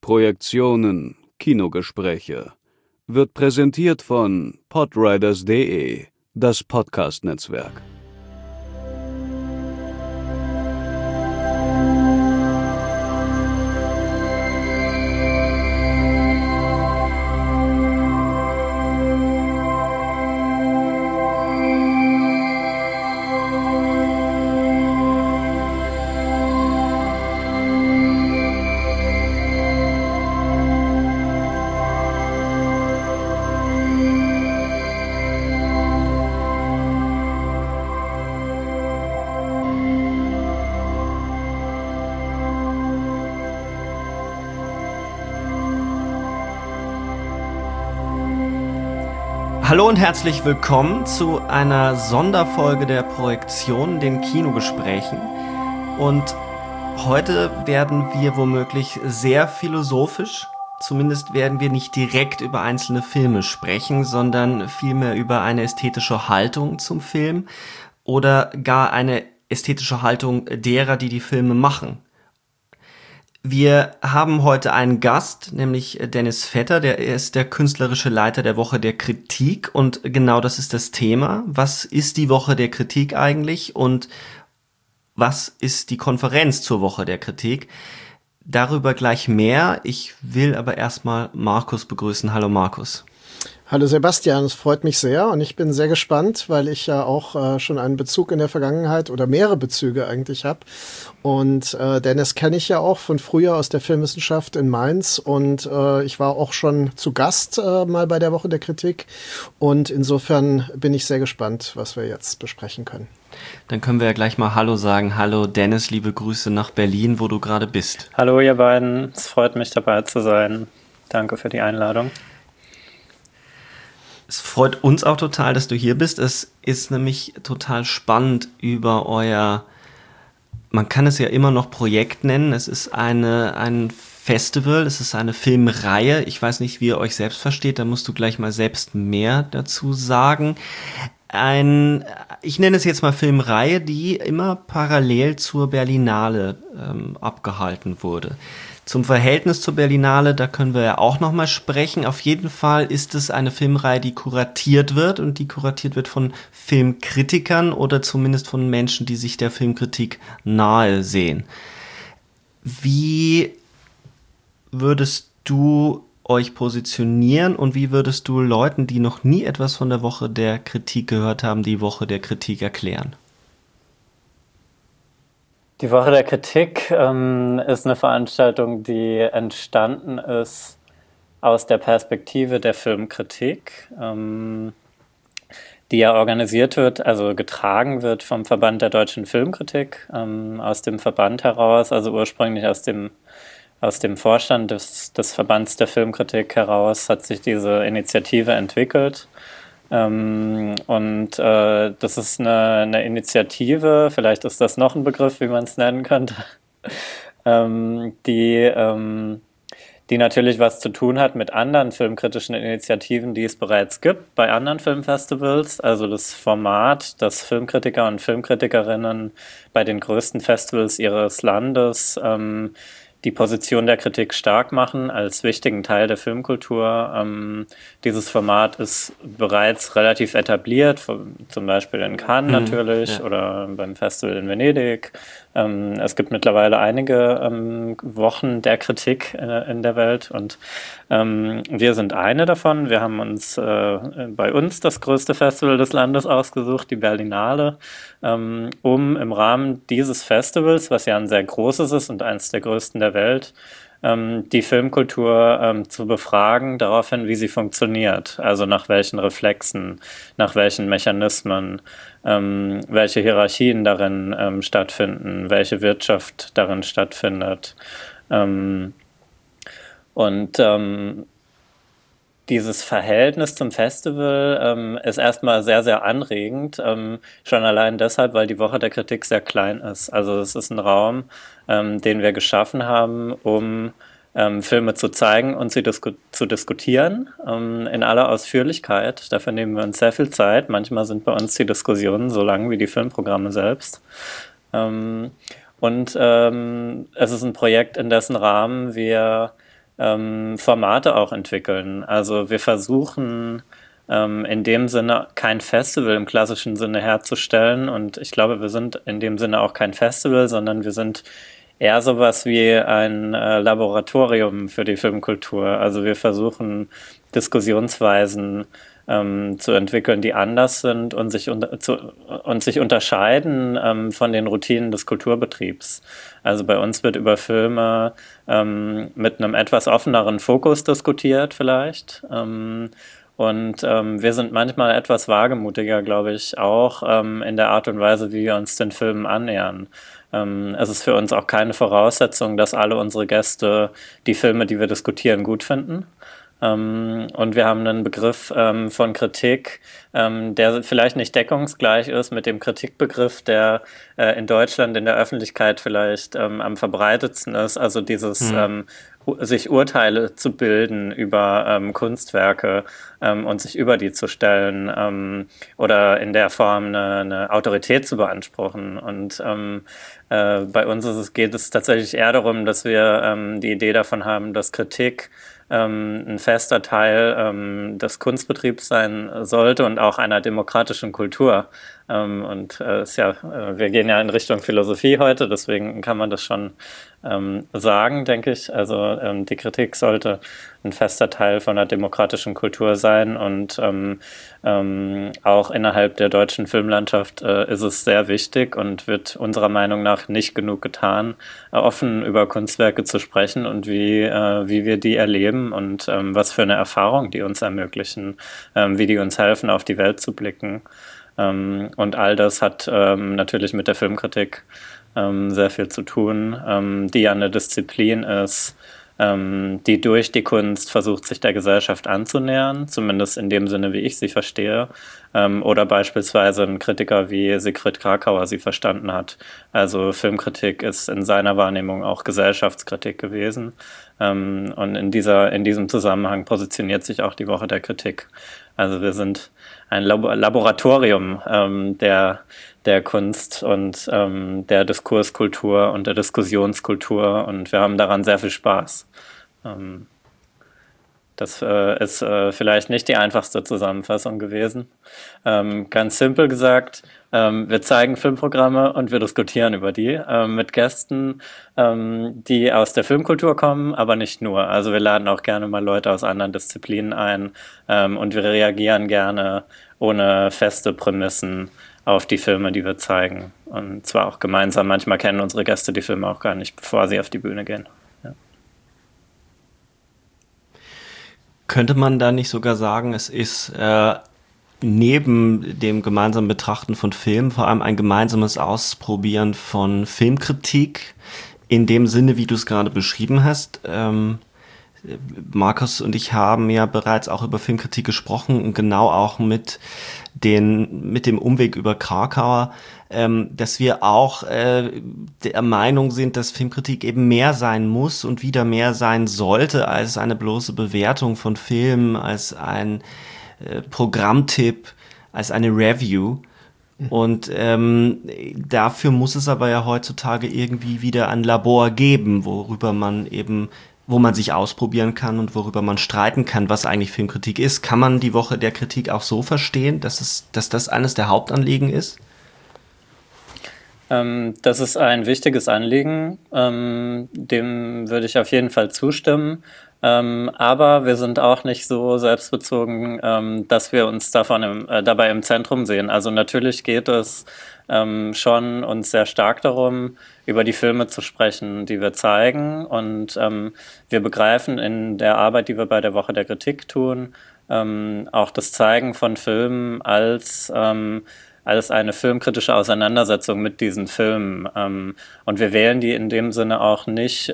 Projektionen, Kinogespräche wird präsentiert von podriders.de, das Podcast-Netzwerk. Hallo und herzlich willkommen zu einer Sonderfolge der Projektion, den Kinogesprächen. Und heute werden wir womöglich sehr philosophisch, zumindest werden wir nicht direkt über einzelne Filme sprechen, sondern vielmehr über eine ästhetische Haltung zum Film oder gar eine ästhetische Haltung derer, die die Filme machen. Wir haben heute einen Gast, nämlich Dennis Vetter, der ist der künstlerische Leiter der Woche der Kritik und genau das ist das Thema. Was ist die Woche der Kritik eigentlich und was ist die Konferenz zur Woche der Kritik? Darüber gleich mehr. Ich will aber erstmal Markus begrüßen. Hallo Markus. Hallo Sebastian, es freut mich sehr und ich bin sehr gespannt, weil ich ja auch schon einen Bezug in der Vergangenheit oder mehrere Bezüge eigentlich habe. Und Dennis kenne ich ja auch von früher aus der Filmwissenschaft in Mainz und ich war auch schon zu Gast mal bei der Woche der Kritik und insofern bin ich sehr gespannt, was wir jetzt besprechen können. Dann können wir ja gleich mal Hallo sagen. Hallo Dennis, liebe Grüße nach Berlin, wo du gerade bist. Hallo ihr beiden, es freut mich dabei zu sein. Danke für die Einladung. Es freut uns auch total, dass du hier bist. Es ist nämlich total spannend über man kann es ja immer noch Projekt nennen. Es ist ein Festival, es ist eine Filmreihe. Ich weiß nicht, wie ihr euch selbst versteht, da musst du gleich mal selbst mehr dazu sagen. Ich nenne es jetzt mal Filmreihe, die immer parallel zur Berlinale abgehalten wurde. Zum Verhältnis zur Berlinale, da können wir ja auch nochmal sprechen. Auf jeden Fall ist es eine Filmreihe, die kuratiert wird und die kuratiert wird von Filmkritikern oder zumindest von Menschen, die sich der Filmkritik nahe sehen. Wie würdest du euch positionieren und wie würdest du Leuten, die noch nie etwas von der Woche der Kritik gehört haben, die Woche der Kritik erklären? Die Woche der Kritik ist eine Veranstaltung, die entstanden ist aus der Perspektive der Filmkritik, die ja organisiert wird, also getragen wird vom Verband der deutschen Filmkritik, aus dem Verband heraus, also ursprünglich aus dem Vorstand des Verbands der Filmkritik heraus hat sich diese Initiative entwickelt. Das ist eine Initiative, vielleicht ist das noch ein Begriff, wie man es nennen könnte, die natürlich was zu tun hat mit anderen filmkritischen Initiativen, die es bereits gibt bei anderen Filmfestivals. Also das Format, dass Filmkritiker und Filmkritikerinnen bei den größten Festivals ihres Landes die Position der Kritik stark machen als wichtigen Teil der Filmkultur. Dieses Format ist bereits relativ etabliert, zum Beispiel in Cannes natürlich oder beim Festival in Venedig. Es gibt mittlerweile einige Wochen der Kritik in der Welt und wir sind eine davon. Wir haben uns bei uns das größte Festival des Landes ausgesucht, die Berlinale, um im Rahmen dieses Festivals, was ja ein sehr großes ist und eines der größten der Welt, die Filmkultur zu befragen, daraufhin, wie sie funktioniert, also nach welchen Reflexen, nach welchen Mechanismen, welche Hierarchien darin stattfinden, welche Wirtschaft darin stattfindet. Dieses Verhältnis zum Festival ist erstmal sehr, sehr anregend, schon allein deshalb, weil die Woche der Kritik sehr klein ist. Also es ist ein Raum, den wir geschaffen haben, um Filme zu zeigen und sie zu diskutieren in aller Ausführlichkeit. Dafür nehmen wir uns sehr viel Zeit. Manchmal sind bei uns die Diskussionen so lang wie die Filmprogramme selbst. Es ist ein Projekt, in dessen Rahmen wir Formate auch entwickeln. Also wir versuchen in dem Sinne kein Festival im klassischen Sinne herzustellen, und ich glaube, wir sind in dem Sinne auch kein Festival, sondern wir sind eher sowas wie ein Laboratorium für die Filmkultur. Also wir versuchen Diskussionsweisen zu entwickeln, die anders sind und sich unterscheiden von den Routinen des Kulturbetriebs. Also bei uns wird über Filme mit einem etwas offeneren Fokus diskutiert vielleicht. Und wir sind manchmal etwas wagemutiger, glaube ich, auch in der Art und Weise, wie wir uns den Filmen annähern. Es ist für uns auch keine Voraussetzung, dass alle unsere Gäste die Filme, die wir diskutieren, gut finden. Und wir haben einen Begriff von Kritik, der vielleicht nicht deckungsgleich ist mit dem Kritikbegriff, der in Deutschland in der Öffentlichkeit vielleicht am verbreitetsten ist. Also dieses sich Urteile zu bilden über Kunstwerke und sich über die zu stellen oder in der Form eine Autorität zu beanspruchen. Und bei uns geht es tatsächlich eher darum, dass wir die Idee davon haben, dass Kritik ein fester Teil des Kunstbetriebs sein sollte und auch einer demokratischen Kultur. Wir gehen ja in Richtung Philosophie heute, deswegen kann man das schon sagen, denke ich. Also die Kritik sollte ein fester Teil von einer demokratischen Kultur sein, und auch innerhalb der deutschen Filmlandschaft ist es sehr wichtig und wird unserer Meinung nach nicht genug getan, offen über Kunstwerke zu sprechen und wie wir die erleben und was für eine Erfahrung die uns ermöglichen, wie die uns helfen, auf die Welt zu blicken. Und all das hat natürlich mit der Filmkritik sehr viel zu tun, die ja eine Disziplin ist, die durch die Kunst versucht, sich der Gesellschaft anzunähern, zumindest in dem Sinne, wie ich sie verstehe, oder beispielsweise ein Kritiker wie Sigrid Kracauer sie verstanden hat. Also Filmkritik ist in seiner Wahrnehmung auch Gesellschaftskritik gewesen, und in diesem Zusammenhang positioniert sich auch die Woche der Kritik. Also wir sind ein Laboratorium der Kunst und der Diskurskultur und der Diskussionskultur, und wir haben daran sehr viel Spaß. Das ist vielleicht nicht die einfachste Zusammenfassung gewesen. Ganz simpel gesagt, wir zeigen Filmprogramme und wir diskutieren über die mit Gästen, die aus der Filmkultur kommen, aber nicht nur. Also wir laden auch gerne mal Leute aus anderen Disziplinen ein, und wir reagieren gerne ohne feste Prämissen auf die Filme, die wir zeigen. Und zwar auch gemeinsam. Manchmal kennen unsere Gäste die Filme auch gar nicht, bevor sie auf die Bühne gehen. Ja. Könnte man da nicht sogar sagen, es ist neben dem gemeinsamen Betrachten von Filmen vor allem ein gemeinsames Ausprobieren von Filmkritik in dem Sinne, wie du es gerade beschrieben hast? Markus und ich haben ja bereits auch über Filmkritik gesprochen und genau auch mit dem Umweg über Kracauer, dass wir auch der Meinung sind, dass Filmkritik eben mehr sein muss und wieder mehr sein sollte als eine bloße Bewertung von Filmen, als ein Programmtipp, als eine Review. Und dafür muss es aber ja heutzutage irgendwie wieder ein Labor geben, wo man sich ausprobieren kann und worüber man streiten kann, was eigentlich Filmkritik ist. Kann man die Woche der Kritik auch so verstehen, dass das eines der Hauptanliegen ist? Das ist ein wichtiges Anliegen, dem würde ich auf jeden Fall zustimmen. Aber wir sind auch nicht so selbstbezogen, dass wir uns dabei im Zentrum sehen. Also natürlich geht es schon uns sehr stark darum, über die Filme zu sprechen, die wir zeigen. Und wir begreifen in der Arbeit, die wir bei der Woche der Kritik tun, auch das Zeigen von Filmen als eine filmkritische Auseinandersetzung mit diesen Filmen. Und wir wählen die in dem Sinne auch nicht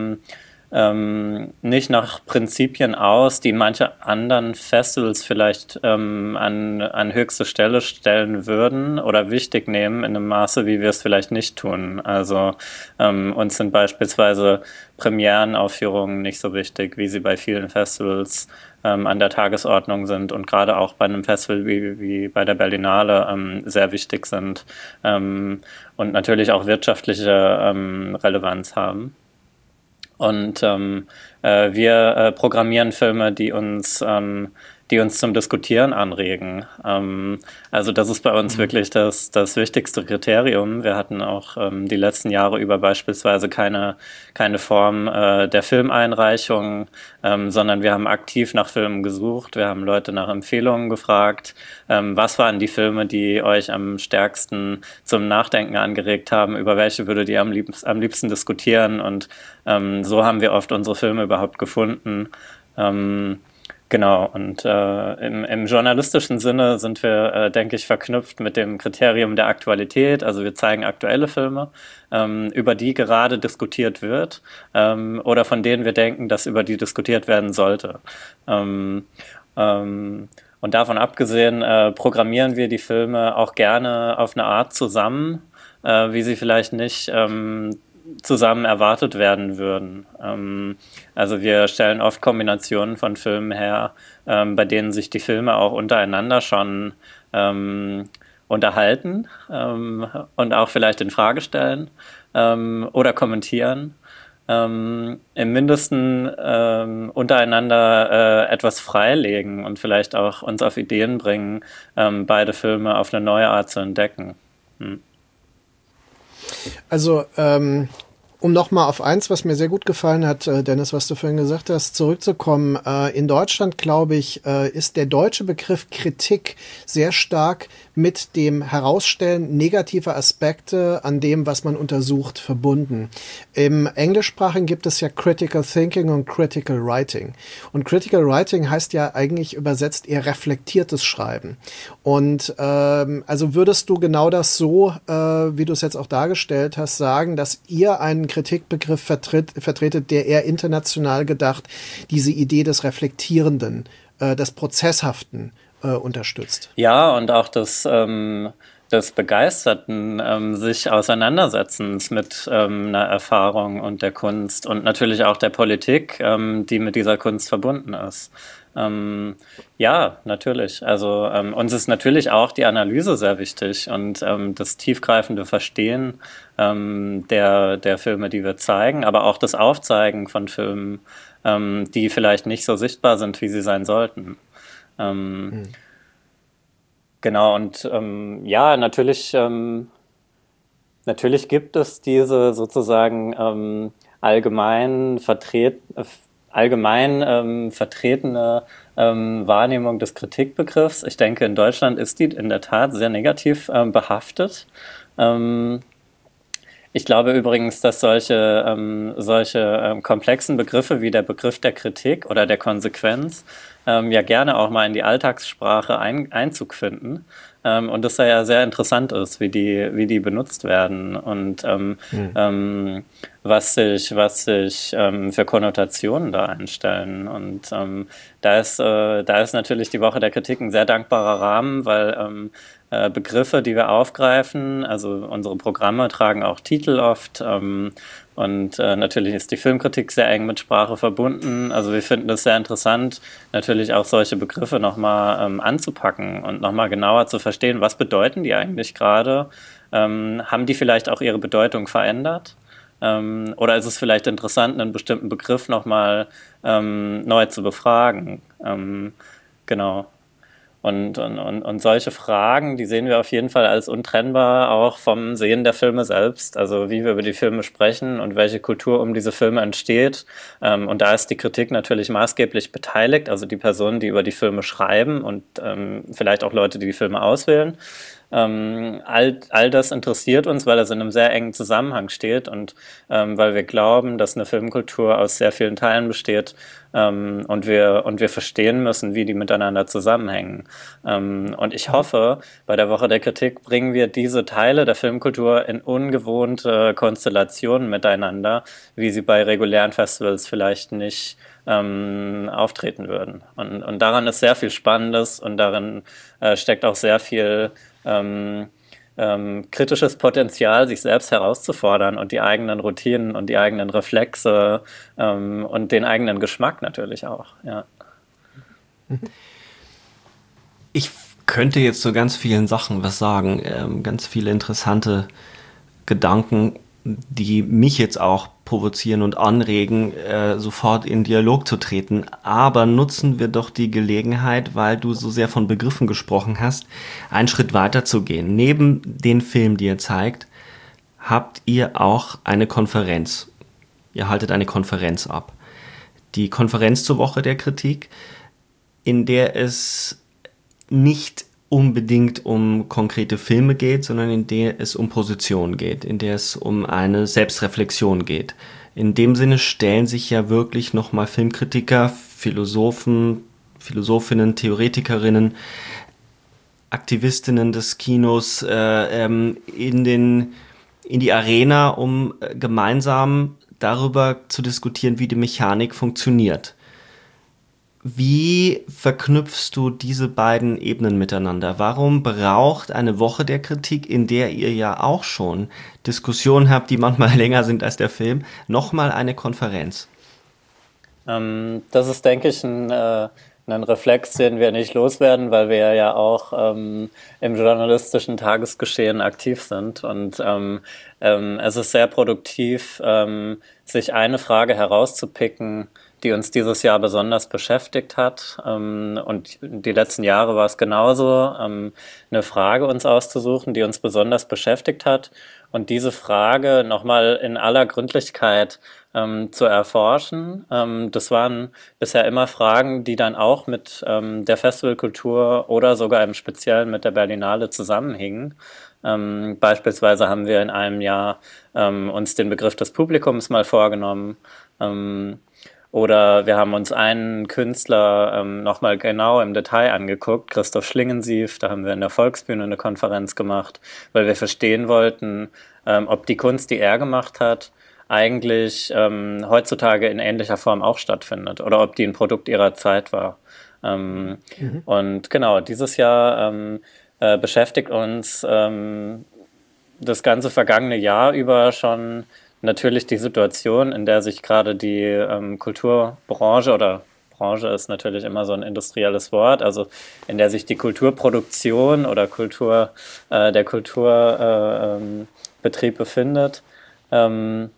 nach Prinzipien aus, die manche anderen Festivals vielleicht an höchste Stelle stellen würden oder wichtig nehmen in einem Maße, wie wir es vielleicht nicht tun. Also uns sind beispielsweise Premierenaufführungen nicht so wichtig, wie sie bei vielen Festivals an der Tagesordnung sind und gerade auch bei einem Festival wie bei der Berlinale sehr wichtig sind und natürlich auch wirtschaftliche Relevanz haben. Und wir programmieren Filme, die uns zum Diskutieren anregen. Also das ist bei uns wirklich das wichtigste Kriterium. Wir hatten auch die letzten Jahre über beispielsweise keine Form der Filmeinreichung, sondern wir haben aktiv nach Filmen gesucht. Wir haben Leute nach Empfehlungen gefragt. Was waren die Filme, die euch am stärksten zum Nachdenken angeregt haben? Über welche würdet ihr am liebsten diskutieren? Und so haben wir oft unsere Filme überhaupt gefunden. Genau, und im journalistischen Sinne sind wir, denke ich, verknüpft mit dem Kriterium der Aktualität. Also wir zeigen aktuelle Filme, über die gerade diskutiert wird oder von denen wir denken, dass über die diskutiert werden sollte. Und davon abgesehen programmieren wir die Filme auch gerne auf eine Art zusammen, wie sie vielleicht nicht zusammen erwartet werden würden. Also wir stellen oft Kombinationen von Filmen her, bei denen sich die Filme auch untereinander schon unterhalten und auch vielleicht in Frage stellen oder kommentieren. Im Mindesten untereinander etwas freilegen und vielleicht auch uns auf Ideen bringen, beide Filme auf eine neue Art zu entdecken. Also, um nochmal auf eins, was mir sehr gut gefallen hat, Dennis, was du vorhin gesagt hast, zurückzukommen. In Deutschland, glaube ich, ist der deutsche Begriff Kritik sehr stark mit dem Herausstellen negativer Aspekte an dem, was man untersucht, verbunden. Im Englischsprachigen gibt es ja Critical Thinking und Critical Writing. Und Critical Writing heißt ja eigentlich übersetzt eher reflektiertes Schreiben. Und also würdest du genau das so, wie du es jetzt auch dargestellt hast, sagen, dass ihr einen Kritikbegriff vertretet, der eher international gedacht diese Idee des Reflektierenden, des Prozesshaften unterstützt. Ja, und auch des begeisterten sich Auseinandersetzens mit einer Erfahrung und der Kunst und natürlich auch der Politik, die mit dieser Kunst verbunden ist. Ja, natürlich. Also uns ist natürlich auch die Analyse sehr wichtig und das tiefgreifende Verstehen der Filme, die wir zeigen, aber auch das Aufzeigen von Filmen, die vielleicht nicht so sichtbar sind, wie sie sein sollten. Genau, und ja, natürlich gibt es diese sozusagen allgemein vertretene Wahrnehmung des Kritikbegriffs. Ich denke, in Deutschland ist die in der Tat sehr negativ behaftet. Ich glaube übrigens, dass solche komplexen Begriffe wie der Begriff der Kritik oder der Konsequenz ja gerne auch mal in die Alltagssprache Einzug finden. Und das ja sehr interessant ist, wie die benutzt werden und was sich für Konnotationen da einstellen. Und da ist natürlich die Woche der Kritik ein sehr dankbarer Rahmen, weil Begriffe, die wir aufgreifen, also unsere Programme tragen auch Titel oft und natürlich ist die Filmkritik sehr eng mit Sprache verbunden. Also wir finden es sehr interessant, natürlich auch solche Begriffe nochmal anzupacken und nochmal genauer zu verstehen, was bedeuten die eigentlich gerade? Haben die vielleicht auch ihre Bedeutung verändert? Oder ist es vielleicht interessant, einen bestimmten Begriff nochmal neu zu befragen? Genau. Und solche Fragen, die sehen wir auf jeden Fall als untrennbar auch vom Sehen der Filme selbst, also wie wir über die Filme sprechen und welche Kultur um diese Filme entsteht. Und da ist die Kritik natürlich maßgeblich beteiligt, also die Personen, die über die Filme schreiben und vielleicht auch Leute, die die Filme auswählen. All das interessiert uns, weil es in einem sehr engen Zusammenhang steht und weil wir glauben, dass eine Filmkultur aus sehr vielen Teilen besteht und wir verstehen müssen, wie die miteinander zusammenhängen. Und ich hoffe, bei der Woche der Kritik bringen wir diese Teile der Filmkultur in ungewohnte Konstellationen miteinander, wie sie bei regulären Festivals vielleicht nicht auftreten würden. Und daran ist sehr viel Spannendes und darin steckt auch sehr viel kritisches Potenzial, sich selbst herauszufordern und die eigenen Routinen und die eigenen Reflexe und den eigenen Geschmack natürlich auch. Ja. Ich könnte jetzt zu ganz vielen Sachen was sagen, ganz viele interessante Gedanken. die mich jetzt auch provozieren und anregen, sofort in Dialog zu treten. Aber nutzen wir doch die Gelegenheit, weil du so sehr von Begriffen gesprochen hast, einen Schritt weiter zu gehen. Neben den Film, die ihr zeigt, habt ihr auch eine Konferenz. Ihr haltet eine Konferenz ab. Die Konferenz zur Woche der Kritik, in der es nicht unbedingt um konkrete Filme geht, sondern in der es um Positionen geht, in der es um eine Selbstreflexion geht. In dem Sinne stellen sich ja wirklich nochmal Filmkritiker, Philosophen, Philosophinnen, Theoretikerinnen, Aktivistinnen des Kinos in die Arena, um gemeinsam darüber zu diskutieren, wie die Mechanik funktioniert. Wie verknüpfst du diese beiden Ebenen miteinander? Warum braucht eine Woche der Kritik, in der ihr ja auch schon Diskussionen habt, die manchmal länger sind als der Film, nochmal eine Konferenz? Das ist, denke ich, ein Reflex, den wir nicht loswerden, weil wir ja auch im journalistischen Tagesgeschehen aktiv sind. Und es ist sehr produktiv, sich eine Frage herauszupicken, die uns dieses Jahr besonders beschäftigt hat. Und die letzten Jahre war es genauso, eine Frage uns auszusuchen, die uns besonders beschäftigt hat. Und diese Frage nochmal in aller Gründlichkeit zu erforschen. Das waren bisher immer Fragen, die dann auch mit der Festivalkultur oder sogar im Speziellen mit der Berlinale zusammenhingen. Beispielsweise haben wir in einem Jahr uns den Begriff des Publikums mal vorgenommen. Oder wir haben uns einen Künstler nochmal genau im Detail angeguckt, Christoph Schlingensief, da haben wir in der Volksbühne eine Konferenz gemacht, weil wir verstehen wollten, ob die Kunst, die er gemacht hat, eigentlich heutzutage in ähnlicher Form auch stattfindet oder ob die ein Produkt ihrer Zeit war. Und genau, dieses Jahr beschäftigt uns das ganze vergangene Jahr über schon natürlich die Situation, in der sich gerade die Kulturbranche, oder Branche ist natürlich immer so ein industrielles Wort, also in der sich die Kulturproduktion oder der Kulturbetrieb befindet. Und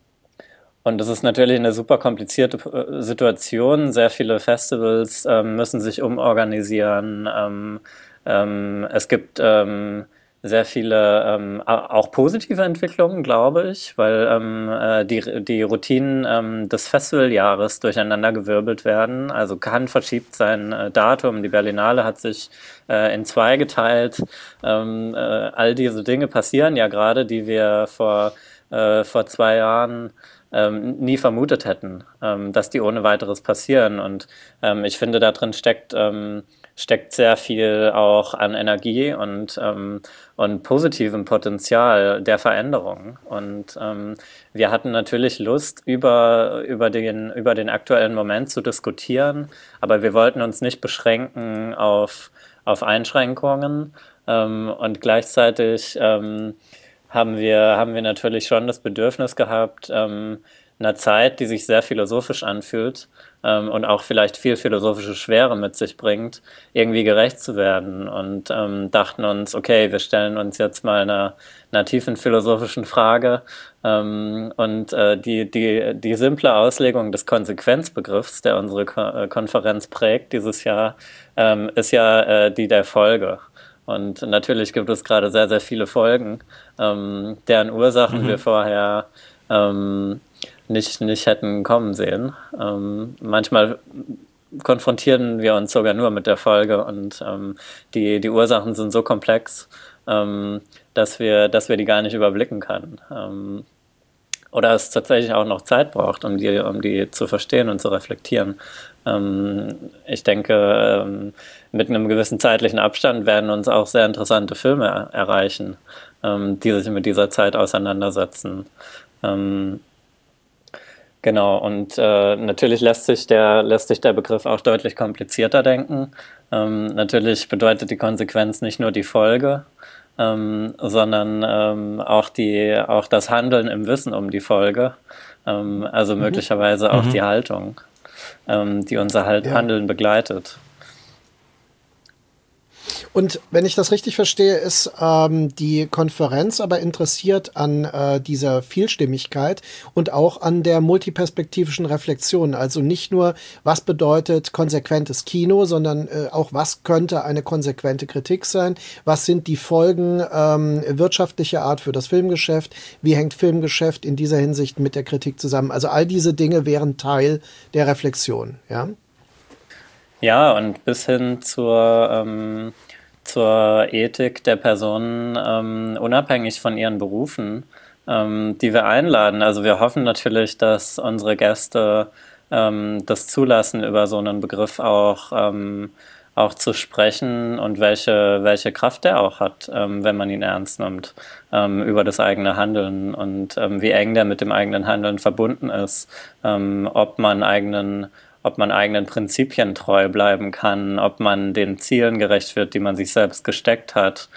das ist natürlich eine super komplizierte Situation. Sehr viele Festivals müssen sich umorganisieren. Es gibt sehr viele auch positive Entwicklungen, glaube ich, weil die Routinen des Festivaljahres durcheinandergewirbelt werden. Also Cannes verschiebt sein Datum, die Berlinale hat sich in 2 geteilt. All diese Dinge passieren ja gerade, die wir vor 2 Jahren nie vermutet hätten, dass die ohne weiteres passieren. Und ich finde, da drin steckt sehr viel auch an Energie und positivem Potenzial der Veränderung. Und wir hatten natürlich Lust, über den aktuellen Moment zu diskutieren, aber wir wollten uns nicht beschränken auf Einschränkungen. Und gleichzeitig haben wir natürlich schon das Bedürfnis gehabt, einer Zeit, die sich sehr philosophisch anfühlt und auch vielleicht viel philosophische Schwere mit sich bringt, irgendwie gerecht zu werden. Und dachten uns, okay, wir stellen uns jetzt mal einer tiefen philosophischen Frage. Und die simple Auslegung des Konsequenzbegriffs, der unsere Konferenz prägt dieses Jahr, ist ja die der Folge. Und natürlich gibt es gerade sehr, sehr viele Folgen, deren Ursachen wir vorher nicht hätten kommen sehen. Manchmal konfrontieren wir uns sogar nur mit der Folge und die Ursachen sind so komplex, dass wir die gar nicht überblicken können. Oder es tatsächlich auch noch Zeit braucht, um die zu verstehen und zu reflektieren. Ich denke, mit einem gewissen zeitlichen Abstand werden uns auch sehr interessante Filme erreichen, die sich mit dieser Zeit auseinandersetzen. Genau, und natürlich lässt sich der Begriff auch deutlich komplizierter denken. Natürlich bedeutet die Konsequenz nicht nur die Folge, sondern auch das Handeln im Wissen um die Folge, also möglicherweise auch die Haltung, die unser Handeln begleitet. Und wenn ich das richtig verstehe, ist die Konferenz aber interessiert an dieser Vielstimmigkeit und auch an der multiperspektivischen Reflexion. Also nicht nur, was bedeutet konsequentes Kino, sondern auch, was könnte eine konsequente Kritik sein? Was sind die Folgen wirtschaftlicher Art für das Filmgeschäft? Wie hängt Filmgeschäft in dieser Hinsicht mit der Kritik zusammen? Also all diese Dinge wären Teil der Reflexion, ja? Ja, und bis hin zur Ethik der Personen, unabhängig von ihren Berufen, die wir einladen. Also wir hoffen natürlich, dass unsere Gäste das zulassen, über so einen Begriff auch zu sprechen und welche Kraft der auch hat, wenn man ihn ernst nimmt, über das eigene Handeln und wie eng der mit dem eigenen Handeln verbunden ist, ob man eigenen Prinzipien treu bleiben kann, ob man den Zielen gerecht wird, die man sich selbst gesteckt hat.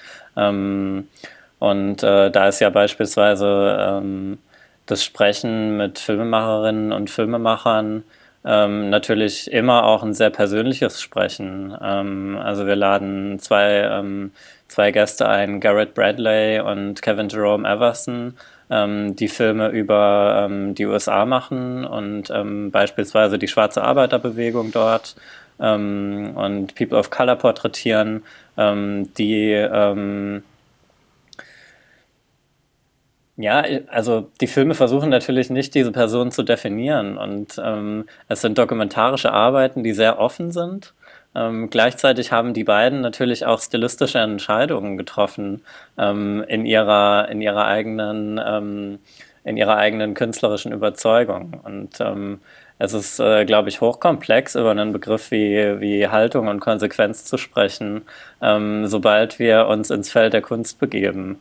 Da ist ja beispielsweise das Sprechen mit Filmemacherinnen und Filmemachern natürlich immer auch ein sehr persönliches Sprechen. Also wir laden zwei Gäste ein, Garrett Bradley und Kevin Jerome Everson, die Filme über die USA machen und beispielsweise die schwarze Arbeiterbewegung dort und People of Color porträtieren, also die Filme versuchen natürlich nicht, diese Person zu definieren und es sind dokumentarische Arbeiten, die sehr offen sind. Gleichzeitig haben die beiden natürlich auch stilistische Entscheidungen getroffen in ihrer eigenen künstlerischen Überzeugung. Und es ist, glaube ich, hochkomplex, über einen Begriff wie Haltung und Konsequenz zu sprechen, sobald wir uns ins Feld der Kunst begeben.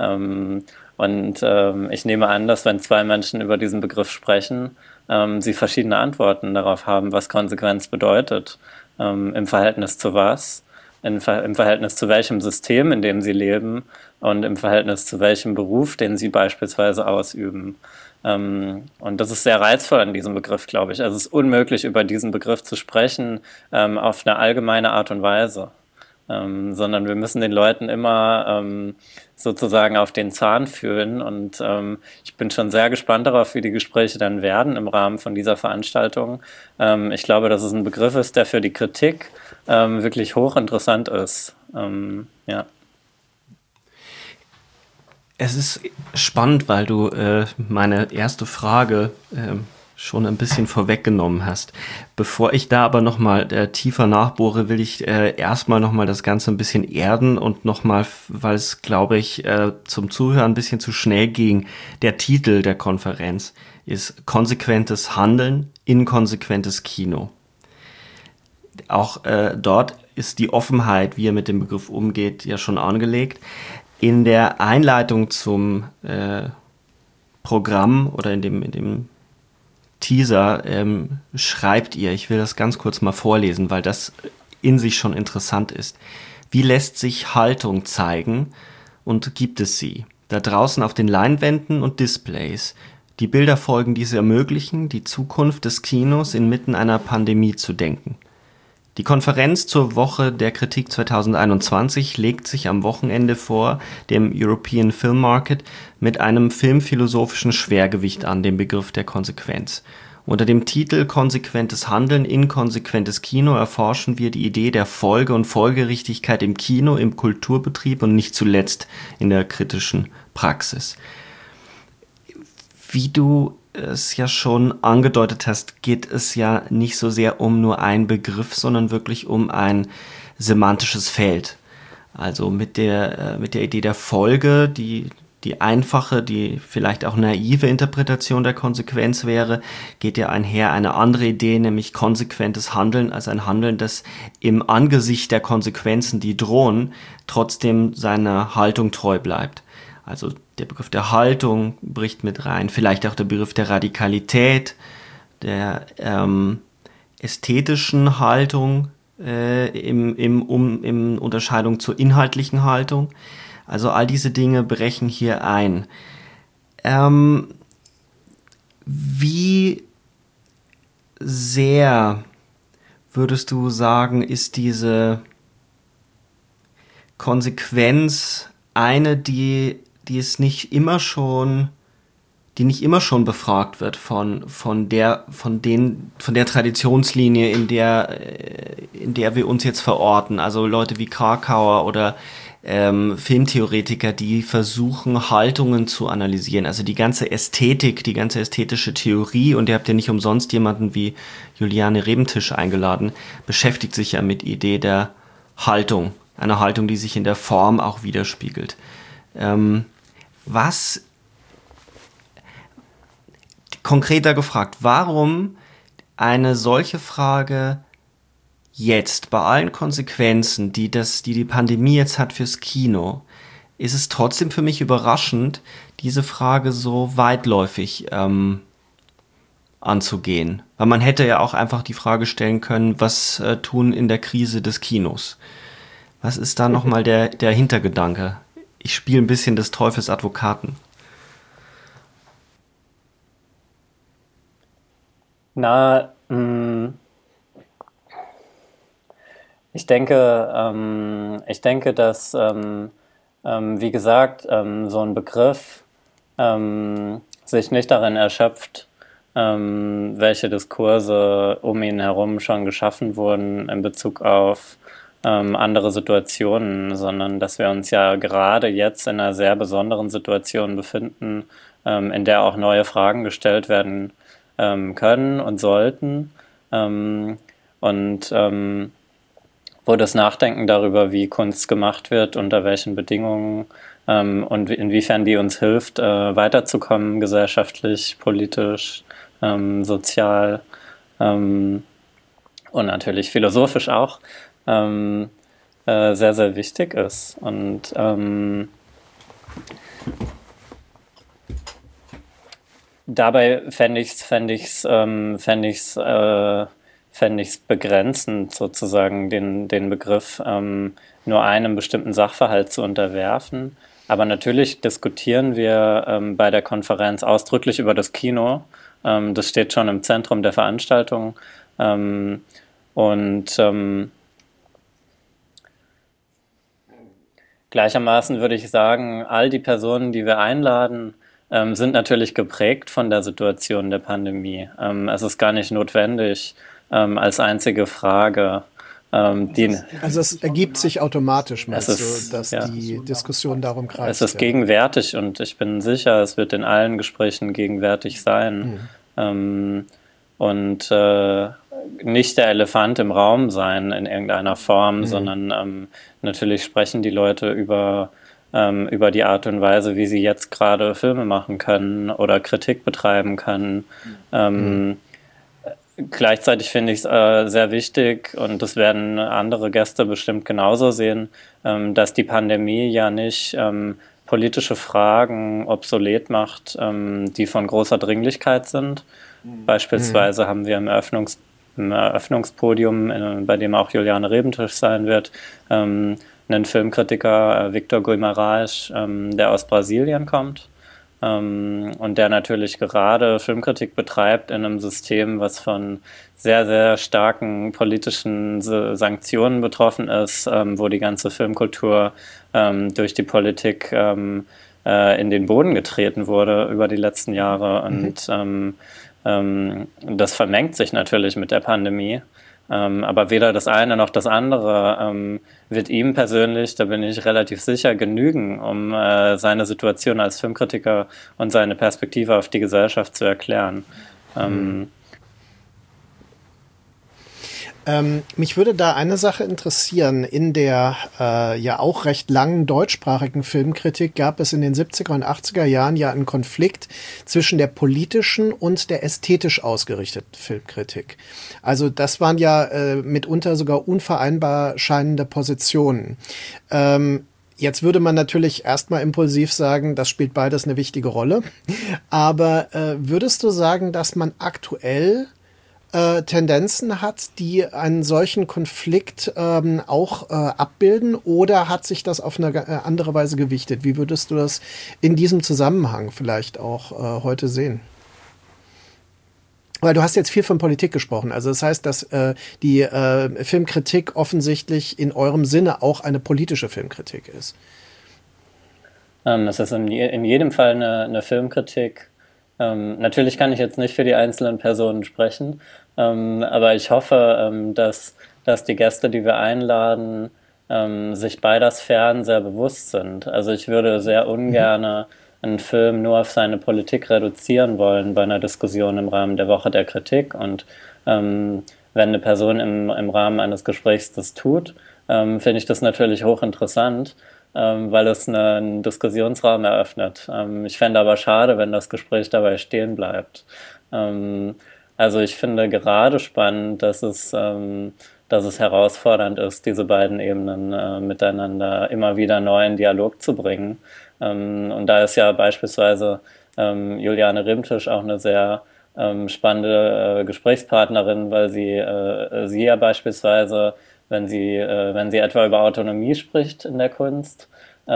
Ich nehme an, dass wenn zwei Menschen über diesen Begriff sprechen, sie verschiedene Antworten darauf haben, was Konsequenz bedeutet. Im Verhältnis zu was, im Verhältnis zu welchem System, in dem sie leben und im Verhältnis zu welchem Beruf, den sie beispielsweise ausüben. Und das ist sehr reizvoll an diesem Begriff, glaube ich. Also es ist unmöglich, über diesen Begriff zu sprechen auf eine allgemeine Art und Weise. Sondern wir müssen den Leuten immer sozusagen auf den Zahn fühlen und ich bin schon sehr gespannt darauf, wie die Gespräche dann werden im Rahmen von dieser Veranstaltung. Ich glaube, dass es ein Begriff ist, der für die Kritik wirklich hochinteressant ist. Ja. Es ist spannend, weil du meine erste Frage schon ein bisschen vorweggenommen hast. Bevor ich da aber nochmal tiefer nachbohre, will ich erstmal nochmal das Ganze ein bisschen erden und nochmal, weil es, glaube ich, zum Zuhören ein bisschen zu schnell ging, der Titel der Konferenz ist Konsequentes Handeln, inkonsequentes Kino. Auch dort ist die Offenheit, wie er mit dem Begriff umgeht, ja schon angelegt. In der Einleitung zum Programm oder in dem Teaser schreibt ihr, ich will das ganz kurz mal vorlesen, weil das in sich schon interessant ist. Wie lässt sich Haltung zeigen und gibt es sie? Da draußen auf den Leinwänden und Displays. Die Bilder folgen, die es ermöglichen, die Zukunft des Kinos inmitten einer Pandemie zu denken. Die Konferenz zur Woche der Kritik 2021 legt sich am Wochenende vor dem European Film Market mit einem filmphilosophischen Schwergewicht an, dem Begriff der Konsequenz. Unter dem Titel Konsequentes Handeln, inkonsequentes Kino erforschen wir die Idee der Folge und Folgerichtigkeit im Kino, im Kulturbetrieb und nicht zuletzt in der kritischen Praxis. Wie du es ja schon angedeutet hast, geht es ja nicht so sehr um nur einen Begriff, sondern wirklich um ein semantisches Feld. Also mit der Idee der Folge, die einfache, die vielleicht auch naive Interpretation der Konsequenz wäre, geht ja einher eine andere Idee, nämlich konsequentes Handeln als ein Handeln, das im Angesicht der Konsequenzen, die drohen, trotzdem seiner Haltung treu bleibt. Also der Begriff der Haltung bricht mit rein, vielleicht auch der Begriff der Radikalität, der ästhetischen Haltung in Unterscheidung zur inhaltlichen Haltung. Also all diese Dinge brechen hier ein. Wie sehr würdest du sagen, ist diese Konsequenz eine, die nicht immer schon befragt wird von der Traditionslinie, in der wir uns jetzt verorten. Also Leute wie Krakauer oder Filmtheoretiker, die versuchen, Haltungen zu analysieren. Also die ganze Ästhetik, die ganze ästhetische Theorie, und ihr habt ja nicht umsonst jemanden wie Juliane Rebentisch eingeladen, beschäftigt sich ja mit Idee der Haltung. Eine Haltung, die sich in der Form auch widerspiegelt. Konkreter gefragt, warum eine solche Frage jetzt, bei allen Konsequenzen, die die Pandemie jetzt hat fürs Kino, ist es trotzdem für mich überraschend, diese Frage so weitläufig anzugehen. Weil man hätte ja auch einfach die Frage stellen können, was tun in der Krise des Kinos? Was ist da nochmal der Hintergedanke? Ich spiele ein bisschen des Teufels Advokaten. Ich denke, dass, wie gesagt, so ein Begriff sich nicht darin erschöpft, welche Diskurse um ihn herum schon geschaffen wurden in Bezug auf andere Situationen, sondern dass wir uns ja gerade jetzt in einer sehr besonderen Situation befinden, in der auch neue Fragen gestellt werden können und sollten, wo das Nachdenken darüber, wie Kunst gemacht wird, unter welchen Bedingungen und inwiefern die uns hilft, weiterzukommen, gesellschaftlich, politisch, sozial und natürlich philosophisch auch, sehr, sehr wichtig ist. Und dabei fände ich's begrenzend, sozusagen den Begriff nur einem bestimmten Sachverhalt zu unterwerfen. Aber natürlich diskutieren wir bei der Konferenz ausdrücklich über das Kino. Das steht schon im Zentrum der Veranstaltung. Gleichermaßen würde ich sagen, all die Personen, die wir einladen, sind natürlich geprägt von der Situation der Pandemie. Es ist gar nicht notwendig, als einzige Frage also es ergibt sich automatisch, meinst du, dass die Diskussion darum kreist? Es ist gegenwärtig, und ich bin sicher, es wird in allen Gesprächen gegenwärtig sein. Und nicht der Elefant im Raum sein in irgendeiner Form, sondern natürlich sprechen die Leute über die Art und Weise, wie sie jetzt gerade Filme machen können oder Kritik betreiben können. Gleichzeitig finde ich es sehr wichtig, und das werden andere Gäste bestimmt genauso sehen, dass die Pandemie ja nicht politische Fragen obsolet macht, die von großer Dringlichkeit sind. Beispielsweise haben wir im Eröffnungspodium, bei dem auch Juliane Rebentisch sein wird, einen Filmkritiker, Victor Guimarães, der aus Brasilien kommt. Und der natürlich gerade Filmkritik betreibt in einem System, was von sehr, sehr starken politischen Sanktionen betroffen ist, wo die ganze Filmkultur durch die Politik in den Boden getreten wurde über die letzten Jahre. Und das vermengt sich natürlich mit der Pandemie. Aber weder das eine noch das andere wird ihm persönlich, da bin ich relativ sicher, genügen, um seine Situation als Filmkritiker und seine Perspektive auf die Gesellschaft zu erklären. Mich würde da eine Sache interessieren. In der ja auch recht langen deutschsprachigen Filmkritik gab es in den 70er und 80er Jahren ja einen Konflikt zwischen der politischen und der ästhetisch ausgerichteten Filmkritik. Also das waren ja mitunter sogar unvereinbar scheinende Positionen. Jetzt würde man natürlich erstmal impulsiv sagen, das spielt beides eine wichtige Rolle. Aber würdest du sagen, dass man aktuell Tendenzen hat, die einen solchen Konflikt auch abbilden, oder hat sich das auf eine andere Weise gewichtet? Wie würdest du das in diesem Zusammenhang vielleicht auch heute sehen? Weil du hast jetzt viel von Politik gesprochen. Also das heißt, dass die Filmkritik offensichtlich in eurem Sinne auch eine politische Filmkritik ist. Das ist in jedem Fall eine Filmkritik. Natürlich kann ich jetzt nicht für die einzelnen Personen sprechen, aber ich hoffe, dass die Gäste, die wir einladen, sich beider Sphären sehr bewusst sind. Also ich würde sehr ungern einen Film nur auf seine Politik reduzieren wollen bei einer Diskussion im Rahmen der Woche der Kritik. Und wenn eine Person im Rahmen eines Gesprächs das tut, finde ich das natürlich hochinteressant, weil es einen Diskussionsraum eröffnet. Ich fände aber schade, wenn das Gespräch dabei stehen bleibt. Also ich finde gerade spannend, dass es herausfordernd ist, diese beiden Ebenen miteinander immer wieder neu in Dialog zu bringen. Und da ist ja beispielsweise Juliane Rimtisch auch eine sehr spannende Gesprächspartnerin, weil sie ja beispielsweise, wenn sie etwa über Autonomie spricht in der Kunst,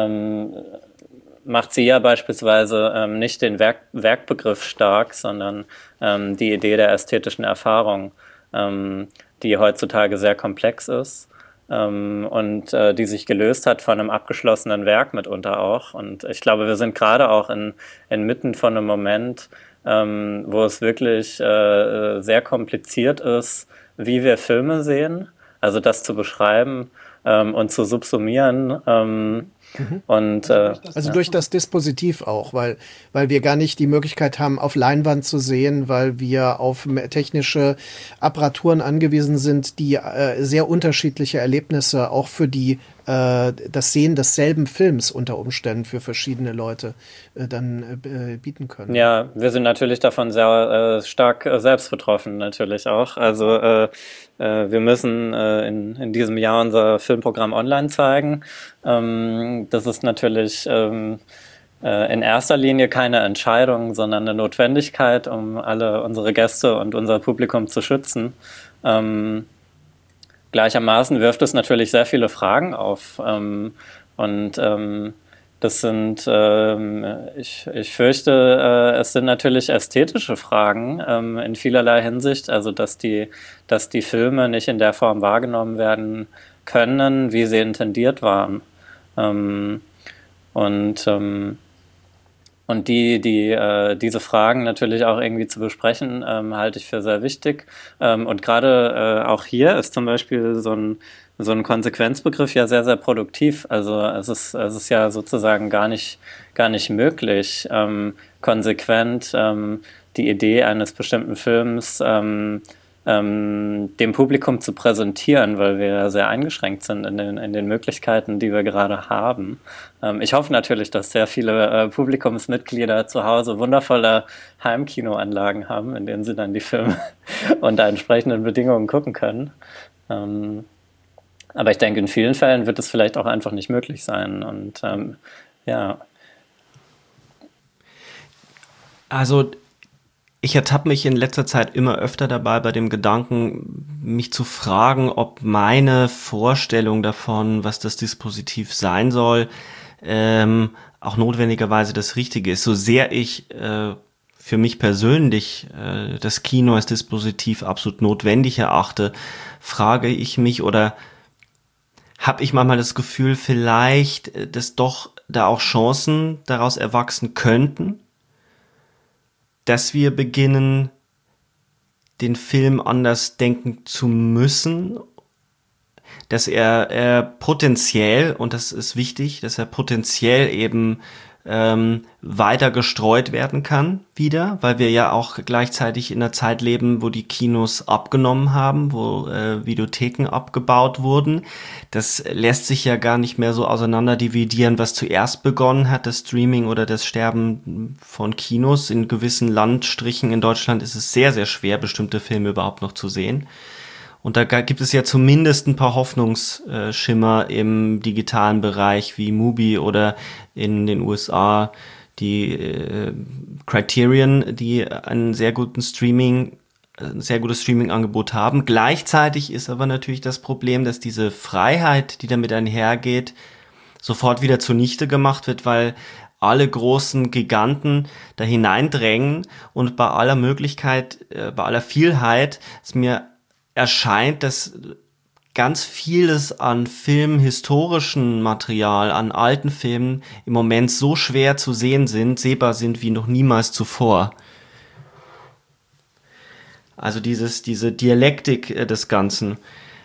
macht sie ja beispielsweise nicht den Werkbegriff stark, sondern die Idee der ästhetischen Erfahrung, die heutzutage sehr komplex ist. Und die sich gelöst hat von einem abgeschlossenen Werk mitunter auch. Und ich glaube, wir sind gerade auch inmitten von einem Moment, wo es wirklich sehr kompliziert ist, wie wir Filme sehen, also das zu beschreiben und zu subsumieren. Und, also durch das Dispositiv auch, weil wir gar nicht die Möglichkeit haben, auf Leinwand zu sehen, weil wir auf technische Apparaturen angewiesen sind, die sehr unterschiedliche Erlebnisse auch für das Sehen desselben Films unter Umständen für verschiedene Leute dann bieten können. Ja, wir sind natürlich davon sehr stark selbst betroffen, natürlich auch. Also wir müssen in diesem Jahr unser Filmprogramm online zeigen. Das ist natürlich in erster Linie keine Entscheidung, sondern eine Notwendigkeit, um alle unsere Gäste und unser Publikum zu schützen. Gleichermaßen wirft es natürlich sehr viele Fragen auf. Das sind, ich fürchte, es sind natürlich ästhetische Fragen in vielerlei Hinsicht. Also, dass die Filme nicht in der Form wahrgenommen werden können, wie sie intendiert waren. Und diese Fragen natürlich auch irgendwie zu besprechen, halte ich für sehr wichtig. Und gerade auch hier ist zum Beispiel so ein Konsequenzbegriff ja sehr, sehr produktiv. Also es ist ja sozusagen gar nicht möglich, konsequent die Idee eines bestimmten Films dem Publikum zu präsentieren, weil wir sehr eingeschränkt sind in den Möglichkeiten, die wir gerade haben. Ich hoffe natürlich, dass sehr viele Publikumsmitglieder zu Hause wundervolle Heimkinoanlagen haben, in denen sie dann die Filme unter entsprechenden Bedingungen gucken können. Aber ich denke, in vielen Fällen wird es vielleicht auch einfach nicht möglich sein. Und ja. Also ich ertappe mich in letzter Zeit immer öfter dabei bei dem Gedanken, mich zu fragen, ob meine Vorstellung davon, was das Dispositiv sein soll, auch notwendigerweise das Richtige ist. So sehr ich für mich persönlich das Kino als Dispositiv absolut notwendig erachte, frage ich mich oder habe ich manchmal das Gefühl, vielleicht, dass doch da auch Chancen daraus erwachsen könnten, dass wir beginnen, den Film anders denken zu müssen, dass er potenziell, und das ist wichtig, dass er potenziell eben weiter gestreut werden kann wieder, weil wir ja auch gleichzeitig in einer Zeit leben, wo die Kinos abgenommen haben, wo Videotheken abgebaut wurden. Das lässt sich ja gar nicht mehr so auseinander dividieren, was zuerst begonnen hat, das Streaming oder das Sterben von Kinos. In gewissen Landstrichen in Deutschland ist es sehr, sehr schwer, bestimmte Filme überhaupt noch zu sehen. Und da gibt es ja zumindest ein paar Hoffnungsschimmer im digitalen Bereich wie Mubi oder in den USA die Criterion, die ein sehr gutes Streaming-Angebot haben. Gleichzeitig ist aber natürlich das Problem, dass diese Freiheit, die damit einhergeht, sofort wieder zunichte gemacht wird, weil alle großen Giganten da hineindrängen und bei aller Möglichkeit, bei aller Vielheit, es mir erscheint, dass ganz vieles an filmhistorischem Material, an alten Filmen im Moment so schwer zu sehbar sind wie noch niemals zuvor. Also diese Dialektik des Ganzen.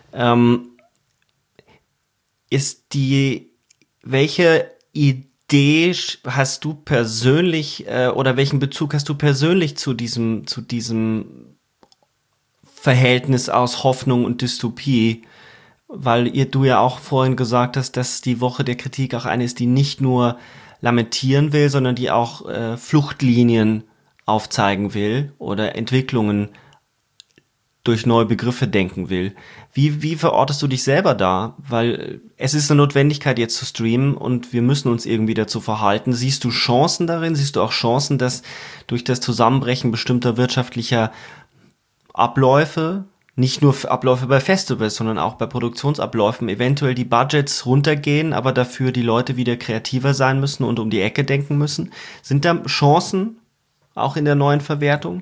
Welche Idee hast du persönlich oder welchen Bezug hast du persönlich zu diesem Verhältnis aus Hoffnung und Dystopie? Weil du ja auch vorhin gesagt hast, dass die Woche der Kritik auch eine ist, die nicht nur lamentieren will, sondern die auch Fluchtlinien aufzeigen will oder Entwicklungen durch neue Begriffe denken will. Wie verortest du dich selber da? Weil es ist eine Notwendigkeit, jetzt zu streamen und wir müssen uns irgendwie dazu verhalten. Siehst du Chancen darin? Siehst du auch Chancen, dass durch das Zusammenbrechen bestimmter wirtschaftlicher Abläufe, nicht nur Abläufe bei Festivals, sondern auch bei Produktionsabläufen, eventuell die Budgets runtergehen, aber dafür die Leute wieder kreativer sein müssen und um die Ecke denken müssen? Sind da Chancen auch in der neuen Verwertung?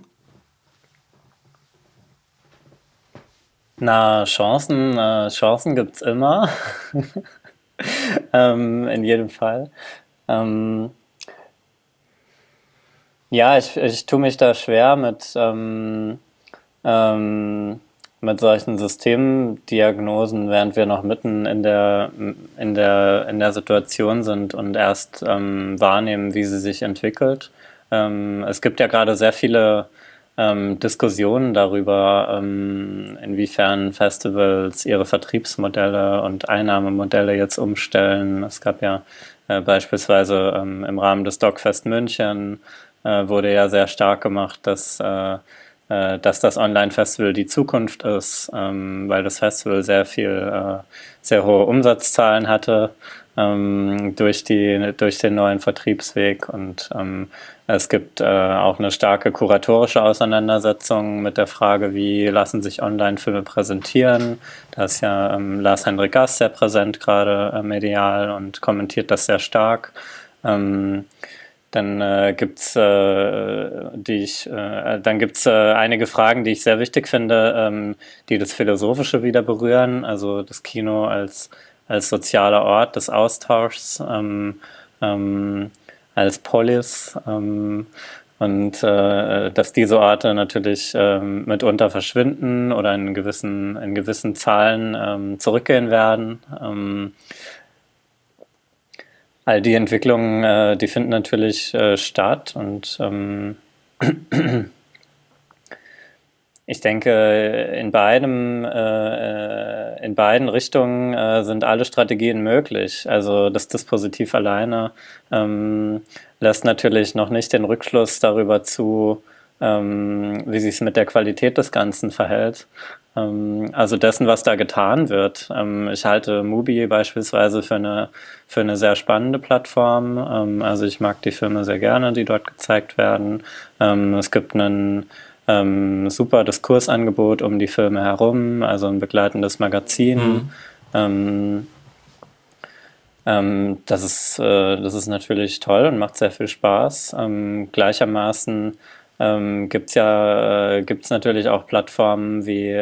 Na, Chancen gibt's immer. In jedem Fall. Ja, ich tue mich da schwer mit solchen Systemdiagnosen, während wir noch mitten in der Situation sind und erst wahrnehmen, wie sie sich entwickelt. Es gibt ja gerade sehr viele Diskussionen darüber, inwiefern Festivals ihre Vertriebsmodelle und Einnahmemodelle jetzt umstellen. Es gab ja beispielsweise im Rahmen des Dogfest München wurde ja sehr stark gemacht, dass das Online-Festival die Zukunft ist, weil das Festival sehr hohe Umsatzzahlen hatte durch den neuen Vertriebsweg und es gibt auch eine starke kuratorische Auseinandersetzung mit der Frage, wie lassen sich Online-Filme präsentieren. Da ist ja Lars-Henrik Gast sehr präsent gerade medial und kommentiert das sehr stark. Dann gibt's einige Fragen, die ich sehr wichtig finde, die das Philosophische wieder berühren, also das Kino als sozialer Ort des Austauschs, als Polis, und dass diese Orte natürlich mitunter verschwinden oder in gewissen Zahlen zurückgehen werden. All die Entwicklungen, die finden natürlich statt und ich denke, in beiden Richtungen sind alle Strategien möglich. Also das Dispositiv alleine lässt natürlich noch nicht den Rückschluss darüber zu, wie sich es mit der Qualität des Ganzen verhält. Also dessen, was da getan wird. Ich halte Mubi beispielsweise für eine sehr spannende Plattform. Also ich mag die Filme sehr gerne, die dort gezeigt werden. Es gibt ein super Diskursangebot um die Filme herum, also ein begleitendes Magazin. Das ist natürlich toll und macht sehr viel Spaß. Gleichermaßen gibt's natürlich auch Plattformen wie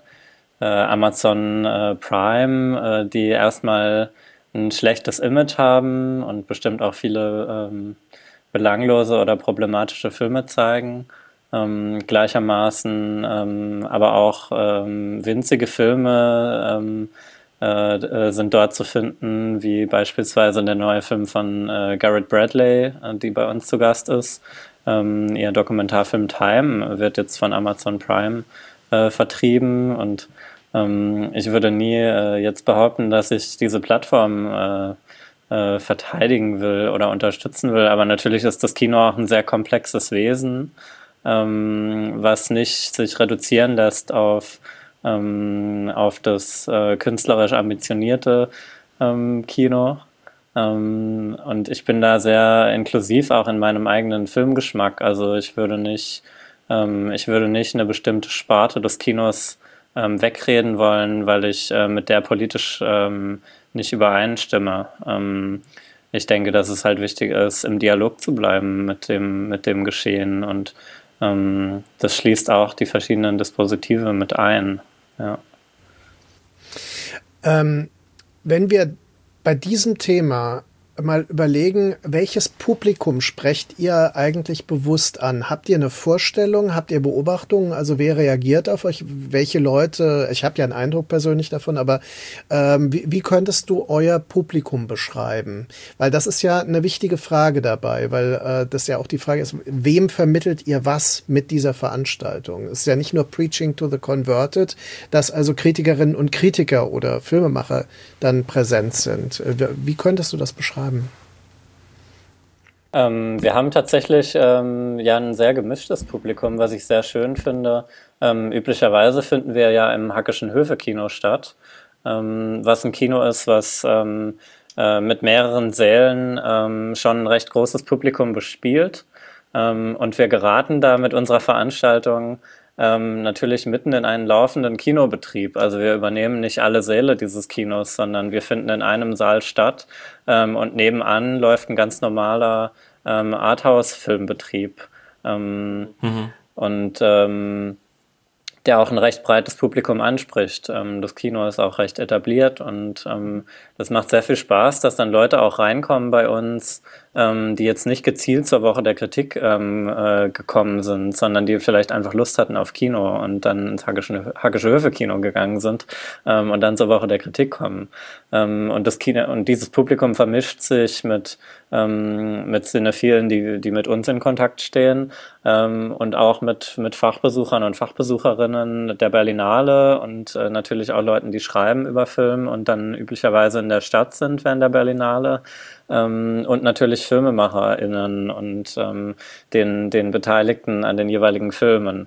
Amazon Prime, die erstmal ein schlechtes Image haben und bestimmt auch viele belanglose oder problematische Filme zeigen. Gleichermaßen aber auch winzige Filme sind dort zu finden, wie beispielsweise der neue Film von Garrett Bradley, die bei uns zu Gast ist. Ihr Dokumentarfilm Time wird jetzt von Amazon Prime vertrieben und ich würde nie jetzt behaupten, dass ich diese Plattform verteidigen will oder unterstützen will, aber natürlich ist das Kino auch ein sehr komplexes Wesen, was nicht sich reduzieren lässt auf das künstlerisch ambitionierte Kino. Und ich bin da sehr inklusiv auch in meinem eigenen Filmgeschmack. Also ich würde nicht eine bestimmte Sparte des Kinos wegreden wollen, weil ich mit der politisch nicht übereinstimme. ich denke, dass es halt wichtig ist, im Dialog zu bleiben mit dem Geschehen, und das schließt auch die verschiedenen Dispositive mit ein. Ja. Wenn wir bei diesem Thema mal überlegen, welches Publikum sprecht ihr eigentlich bewusst an? Habt ihr eine Vorstellung? Habt ihr Beobachtungen? Also wer reagiert auf euch? Welche Leute? Ich habe ja einen Eindruck persönlich davon, aber wie könntest du euer Publikum beschreiben? Weil das ist ja eine wichtige Frage dabei, weil das ja auch die Frage ist, wem vermittelt ihr was mit dieser Veranstaltung? Es ist ja nicht nur Preaching to the Converted, dass also Kritikerinnen und Kritiker oder Filmemacher dann präsent sind. Wie könntest du das beschreiben? Wir haben tatsächlich ja ein sehr gemischtes Publikum, was ich sehr schön finde. Üblicherweise finden wir ja im Hackischen Höfe-Kino statt, was ein Kino ist, was mit mehreren Sälen schon ein recht großes Publikum bespielt. Und wir geraten da mit unserer Veranstaltung natürlich mitten in einen laufenden Kinobetrieb. Also wir übernehmen nicht alle Säle dieses Kinos, sondern wir finden in einem Saal statt, und nebenan läuft ein ganz normaler Arthouse-Filmbetrieb, und der auch ein recht breites Publikum anspricht. Das Kino ist auch recht etabliert, und das macht sehr viel Spaß, dass dann Leute auch reinkommen bei uns, die jetzt nicht gezielt zur Woche der Kritik gekommen sind, sondern die vielleicht einfach Lust hatten auf Kino und dann ins Hackische Höfe-Kino gegangen sind, und dann zur Woche der Kritik kommen. Und das Kino und dieses Publikum vermischt sich mit Cinephilen, die mit uns in Kontakt stehen, und auch mit Fachbesuchern und Fachbesucherinnen der Berlinale und natürlich auch Leuten, die schreiben über Film und dann üblicherweise in der Stadt sind während der Berlinale, und natürlich FilmemacherInnen und den Beteiligten an den jeweiligen Filmen.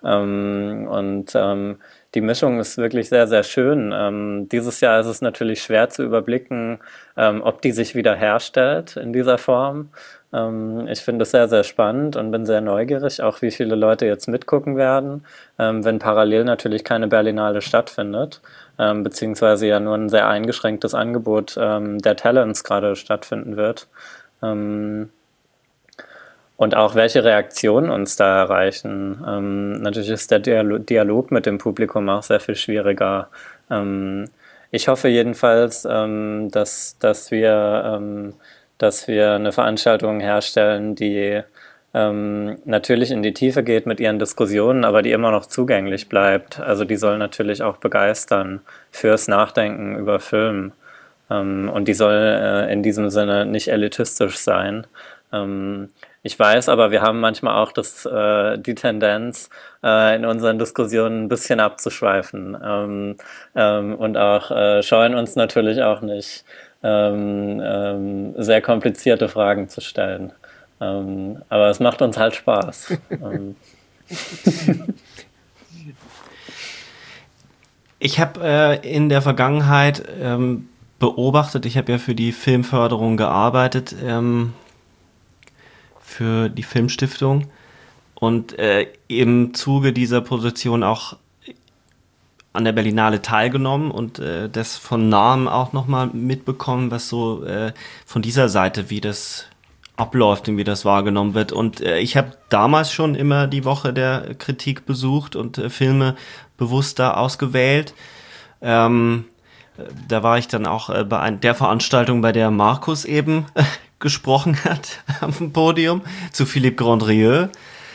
Die Mischung ist wirklich sehr, sehr schön. Dieses Jahr ist es natürlich schwer zu überblicken, ob die sich wieder herstellt in dieser Form. Ich finde es sehr, sehr spannend und bin sehr neugierig, auch wie viele Leute jetzt mitgucken werden, wenn parallel natürlich keine Berlinale stattfindet, beziehungsweise ja nur ein sehr eingeschränktes Angebot der Talents gerade stattfinden wird. Und auch welche Reaktionen uns da erreichen. Natürlich ist der Dialog mit dem Publikum auch sehr viel schwieriger. Ich hoffe jedenfalls, dass wir eine Veranstaltung herstellen, die natürlich in die Tiefe geht mit ihren Diskussionen, aber die immer noch zugänglich bleibt. Also die soll natürlich auch begeistern fürs Nachdenken über Film. Und die soll in diesem Sinne nicht elitistisch sein. Ich weiß, aber wir haben manchmal auch die Tendenz, in unseren Diskussionen ein bisschen abzuschweifen, und auch scheuen uns natürlich auch nicht, sehr komplizierte Fragen zu stellen. Aber es macht uns halt Spaß. Ich habe in der Vergangenheit beobachtet, ich habe ja für die Filmförderung gearbeitet, für die Filmstiftung, und im Zuge dieser Position auch an der Berlinale teilgenommen und das von nahem auch nochmal mitbekommen, was so von dieser Seite, wie das abläuft und wie das wahrgenommen wird. Und ich habe damals schon immer die Woche der Kritik besucht und Filme bewusst da ausgewählt. Da war ich dann auch bei der Veranstaltung, bei der Markus eben gesprochen hat am Podium, zu Philippe Grandrieux.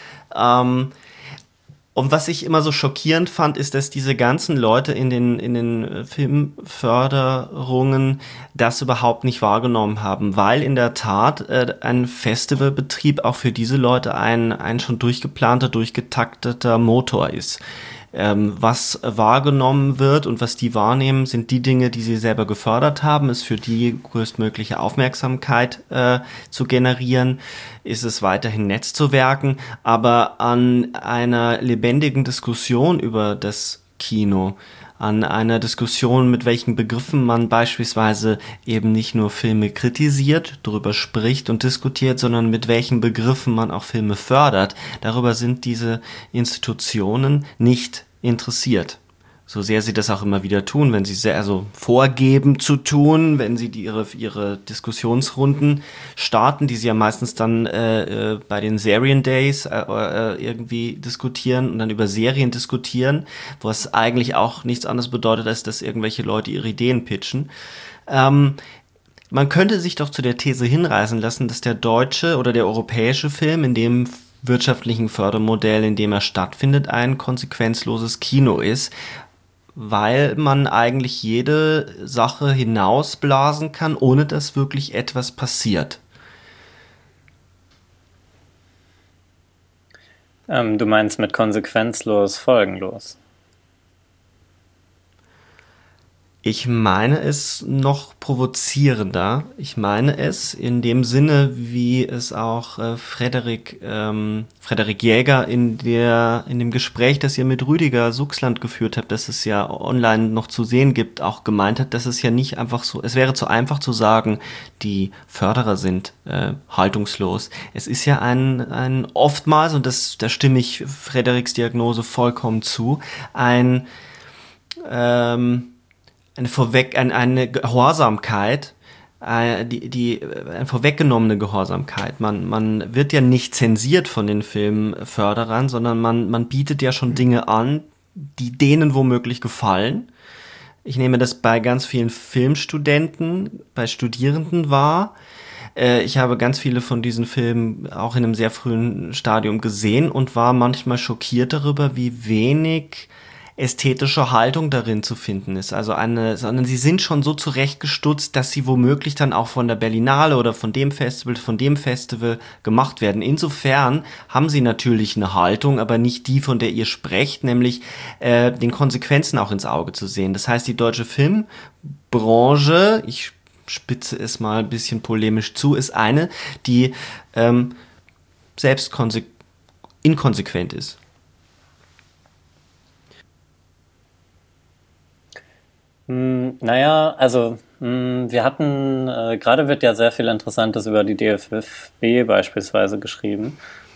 Und was ich immer so schockierend fand, ist, dass diese ganzen Leute in den Filmförderungen das überhaupt nicht wahrgenommen haben, weil in der Tat ein Festivalbetrieb auch für diese Leute ein schon durchgeplanter, durchgetakteter Motor ist. Was wahrgenommen wird und was die wahrnehmen, sind die Dinge, die sie selber gefördert haben, ist für die größtmögliche Aufmerksamkeit zu generieren, ist es weiterhin Netzwerken, aber an einer lebendigen Diskussion über das Kino, an einer Diskussion, mit welchen Begriffen man beispielsweise eben nicht nur Filme kritisiert, darüber spricht und diskutiert, sondern mit welchen Begriffen man auch Filme fördert. Darüber sind diese Institutionen nicht interessiert, so sehr sie das auch immer wieder tun, wenn sie sehr vorgeben zu tun, wenn sie ihre Diskussionsrunden starten, die sie ja meistens dann bei den Serien Days irgendwie diskutieren und dann über Serien diskutieren, was eigentlich auch nichts anderes bedeutet, als dass irgendwelche Leute ihre Ideen pitchen. Man könnte sich doch zu der These hinreißen lassen, dass der deutsche oder der europäische Film in dem wirtschaftlichen Fördermodell, in dem er stattfindet, ein konsequenzloses Kino ist, weil man eigentlich jede Sache hinausblasen kann, ohne dass wirklich etwas passiert. Du meinst mit konsequenzlos, folgenlos? Ich meine es noch provozierender. Ich meine es in dem Sinne, wie es auch Frederik Jäger in dem Gespräch, das ihr mit Rüdiger Suchsland geführt habt, das es ja online noch zu sehen gibt, auch gemeint hat, dass es ja nicht einfach so, es wäre zu einfach zu sagen, die Förderer sind haltungslos. Es ist ja ein oftmals, und da stimme ich Frederiks Diagnose vollkommen zu, eine Gehorsamkeit, eine vorweggenommene Gehorsamkeit. Man wird ja nicht zensiert von den Filmförderern, sondern man bietet ja schon Dinge an, die denen womöglich gefallen. Ich nehme das bei ganz vielen Filmstudenten, bei Studierenden wahr. Ich habe ganz viele von diesen Filmen auch in einem sehr frühen Stadium gesehen und war manchmal schockiert darüber, wie wenig ästhetische Haltung darin zu finden ist. Sondern sie sind schon so zurechtgestutzt, dass sie womöglich dann auch von der Berlinale oder von dem Festival gemacht werden. Insofern haben sie natürlich eine Haltung, aber nicht die, von der ihr sprecht, nämlich den Konsequenzen auch ins Auge zu sehen. Das heißt, die deutsche Filmbranche, ich spitze es mal ein bisschen polemisch zu, ist eine, die selbst inkonsequent ist. Naja, also wir hatten, gerade wird ja sehr viel Interessantes über die DFB beispielsweise geschrieben.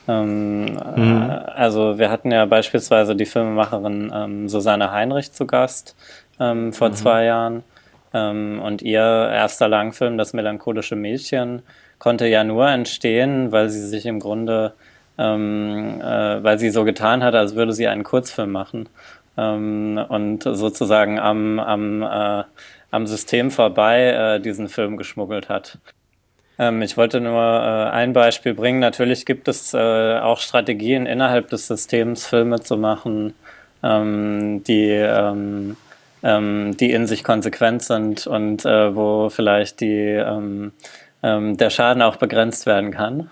Also wir hatten ja beispielsweise die Filmemacherin Susanne Heinrich zu Gast vor 2 Jahren. Und ihr erster Langfilm, Das melancholische Mädchen, konnte ja nur entstehen, weil sie sich im Grunde, weil sie so getan hat, als würde sie einen Kurzfilm machen. Und sozusagen am System vorbei diesen Film geschmuggelt hat. Ich wollte nur ein Beispiel bringen. Natürlich gibt es auch Strategien innerhalb des Systems, Filme zu machen, die in sich konsequent sind und wo vielleicht der Schaden auch begrenzt werden kann.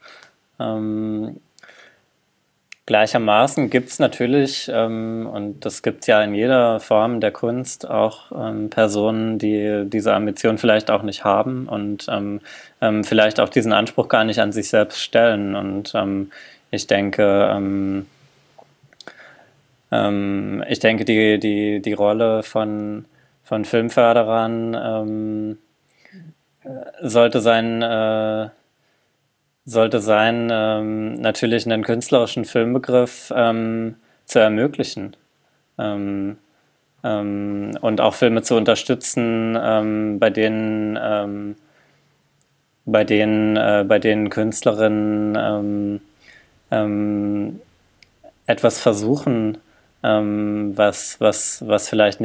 Gleichermaßen gibt es natürlich, und das gibt es ja in jeder Form der Kunst, auch Personen, die diese Ambition vielleicht auch nicht haben und vielleicht auch diesen Anspruch gar nicht an sich selbst stellen. Und ich denke, die Rolle von Filmförderern sollte sein, natürlich einen künstlerischen Filmbegriff zu ermöglichen und auch Filme zu unterstützen, bei denen Künstlerinnen etwas versuchen, was vielleicht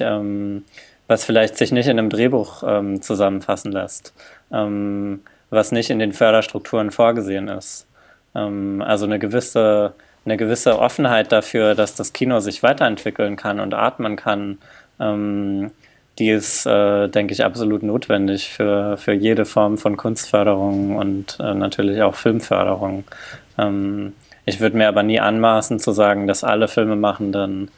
sich nicht in einem Drehbuch zusammenfassen lässt. Was nicht in den Förderstrukturen vorgesehen ist. Also eine gewisse Offenheit dafür, dass das Kino sich weiterentwickeln kann und atmen kann, die ist, denke ich, absolut notwendig für jede Form von Kunstförderung und natürlich auch Filmförderung. Ich würde mir aber nie anmaßen zu sagen, dass alle Filmemachenden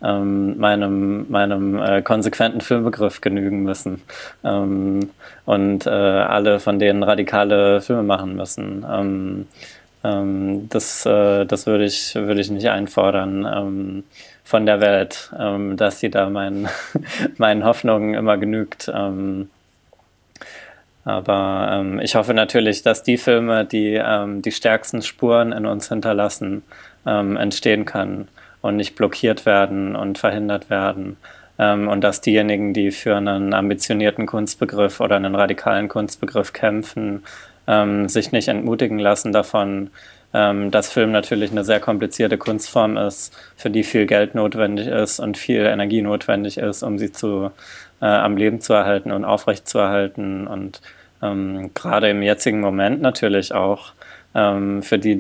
meinem konsequenten Filmbegriff genügen müssen und alle von denen radikale Filme machen müssen. Das würde ich nicht einfordern von der Welt, dass sie da meinen Hoffnungen immer genügt. Aber ich hoffe natürlich, dass die Filme, die die stärksten Spuren in uns hinterlassen, entstehen können. und nicht blockiert werden und verhindert werden. Und dass diejenigen, die für einen ambitionierten Kunstbegriff oder einen radikalen Kunstbegriff kämpfen, sich nicht entmutigen lassen davon, dass Film natürlich eine sehr komplizierte Kunstform ist, für die viel Geld notwendig ist und viel Energie notwendig ist, um sie am Leben zu erhalten und aufrechtzuerhalten. Und gerade im jetzigen Moment natürlich auch für die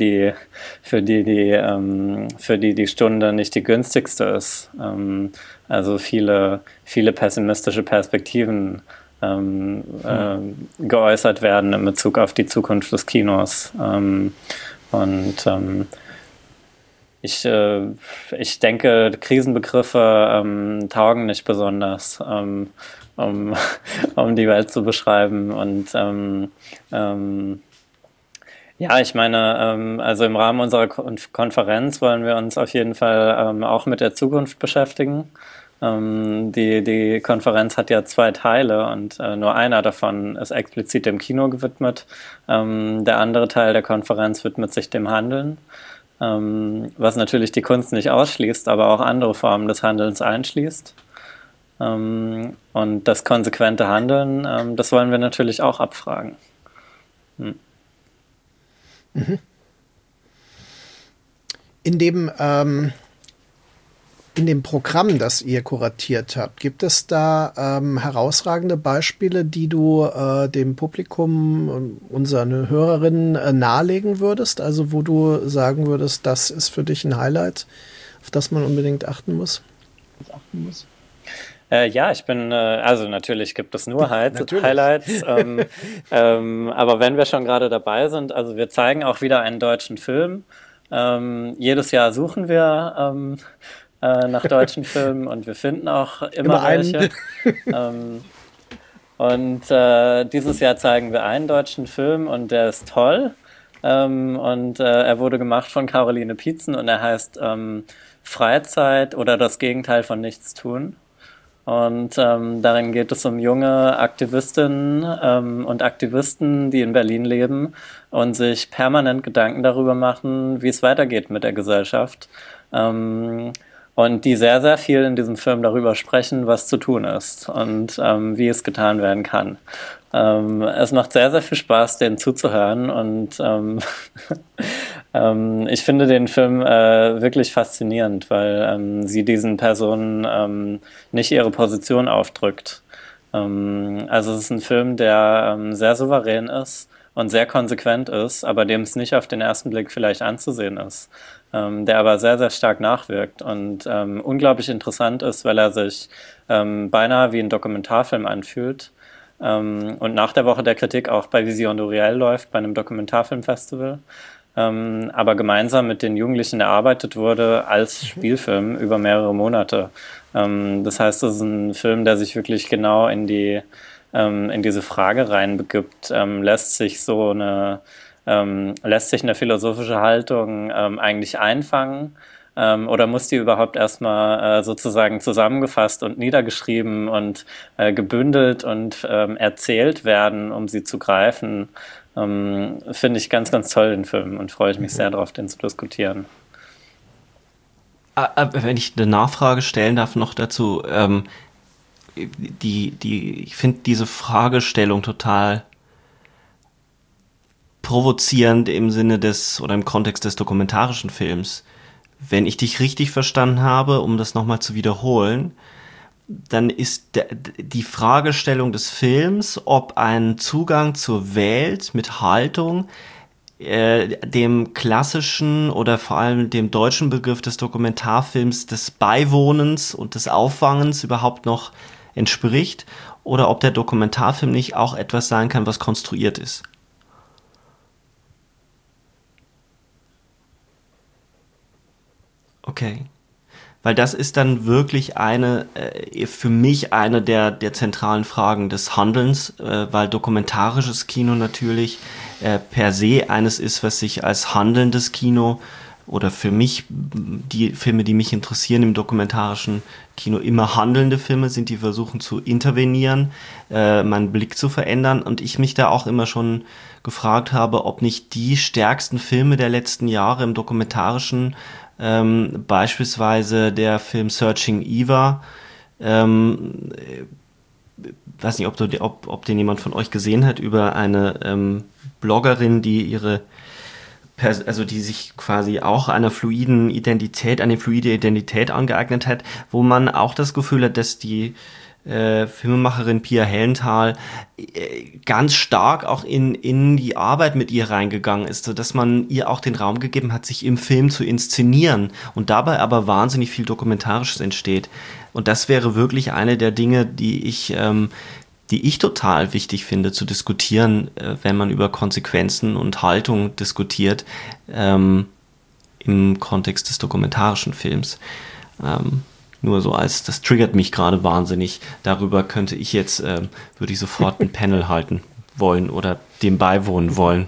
die Stunde nicht die günstigste ist. Also viele pessimistische Perspektiven geäußert werden in Bezug auf die Zukunft des Kinos. Ich denke, Krisenbegriffe taugen nicht besonders, um die Welt zu beschreiben. Und ja, ich meine, also im Rahmen unserer Konferenz wollen wir uns auf jeden Fall auch mit der Zukunft beschäftigen. Die Konferenz hat ja 2 Teile und nur einer davon ist explizit dem Kino gewidmet. Der andere Teil der Konferenz widmet sich dem Handeln, was natürlich die Kunst nicht ausschließt, aber auch andere Formen des Handelns einschließt. Und das konsequente Handeln, das wollen wir natürlich auch abfragen. Mhm. In dem Programm, das ihr kuratiert habt, gibt es da herausragende Beispiele, die du dem Publikum, unseren Hörerinnen nahelegen würdest? Also wo du sagen würdest, das ist für dich ein Highlight, auf das man unbedingt achten muss? Ja, also natürlich gibt es nur Highlights, aber wenn wir schon gerade dabei sind, also wir zeigen auch wieder einen deutschen Film. Jedes Jahr suchen wir nach deutschen Filmen und wir finden auch immer welche. Dieses Jahr zeigen wir einen deutschen Film und der ist toll. Er wurde gemacht von Caroline Pietzen und er heißt Freizeit oder das Gegenteil von Nichtstun. Und darin geht es um junge Aktivistinnen und Aktivisten, die in Berlin leben und sich permanent Gedanken darüber machen, wie es weitergeht mit der Gesellschaft. Und die sehr, sehr viel in diesem Film darüber sprechen, was zu tun ist und wie es getan werden kann. Es macht sehr, sehr viel Spaß, denen zuzuhören und ich finde den Film wirklich faszinierend, weil sie diesen Personen nicht ihre Position aufdrückt. Also es ist ein Film, der sehr souverän ist und sehr konsequent ist, aber dem es nicht auf den ersten Blick vielleicht anzusehen ist. Der aber sehr, sehr stark nachwirkt und unglaublich interessant ist, weil er sich beinahe wie ein Dokumentarfilm anfühlt und nach der Woche der Kritik auch bei Vision du Réel läuft, bei einem Dokumentarfilmfestival, aber gemeinsam mit den Jugendlichen erarbeitet wurde als Spielfilm über mehrere Monate. Das heißt, es ist ein Film, der sich wirklich genau in diese Frage reinbegibt, lässt sich eine philosophische Haltung eigentlich einfangen oder muss die überhaupt erstmal sozusagen zusammengefasst und niedergeschrieben und gebündelt und erzählt werden, um sie zu greifen? Finde ich ganz, ganz toll, den Film, und freue ich mich sehr darauf, den zu diskutieren. Wenn ich eine Nachfrage stellen darf noch dazu, ich finde diese Fragestellung total provozierend im Sinne oder im Kontext des dokumentarischen Films. Wenn ich dich richtig verstanden habe, um das nochmal zu wiederholen, dann ist die Fragestellung des Films, ob ein Zugang zur Welt mit Haltung dem klassischen oder vor allem dem deutschen Begriff des Dokumentarfilms des Beiwohnens und des Auffangens überhaupt noch entspricht, oder ob der Dokumentarfilm nicht auch etwas sein kann, was konstruiert ist. Okay. Weil das ist dann wirklich für mich eine der zentralen Fragen des Handelns, weil dokumentarisches Kino natürlich per se eines ist, was sich als handelndes Kino oder für mich, die Filme, die mich interessieren im dokumentarischen Kino, immer handelnde Filme sind, die versuchen zu intervenieren, meinen Blick zu verändern, und ich mich da auch immer schon gefragt habe, ob nicht die stärksten Filme der letzten Jahre im dokumentarischen, beispielsweise der Film Searching Eva, weiß nicht, ob den jemand von euch gesehen hat, über eine Bloggerin, die die sich quasi auch an eine fluide Identität angeeignet hat, wo man auch das Gefühl hat, dass die Filmemacherin Pia Hellenthal ganz stark auch in die Arbeit mit ihr reingegangen ist, sodass man ihr auch den Raum gegeben hat, sich im Film zu inszenieren und dabei aber wahnsinnig viel Dokumentarisches entsteht. Und das wäre wirklich eine der Dinge, die ich total wichtig finde zu diskutieren, wenn man über Konsequenzen und Haltung diskutiert, im Kontext des dokumentarischen Films. Nur so das triggert mich gerade wahnsinnig. Darüber könnte ich jetzt, würde ich sofort ein Panel halten wollen oder dem beiwohnen wollen.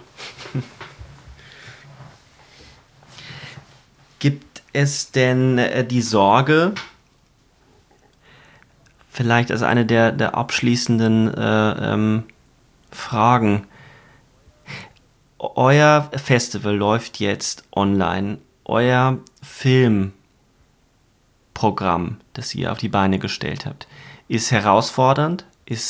Gibt es denn die Sorge, vielleicht als eine der abschließenden Fragen, euer Festival läuft jetzt online, euer Filmprogramm, das ihr auf die Beine gestellt habt, ist herausfordernd,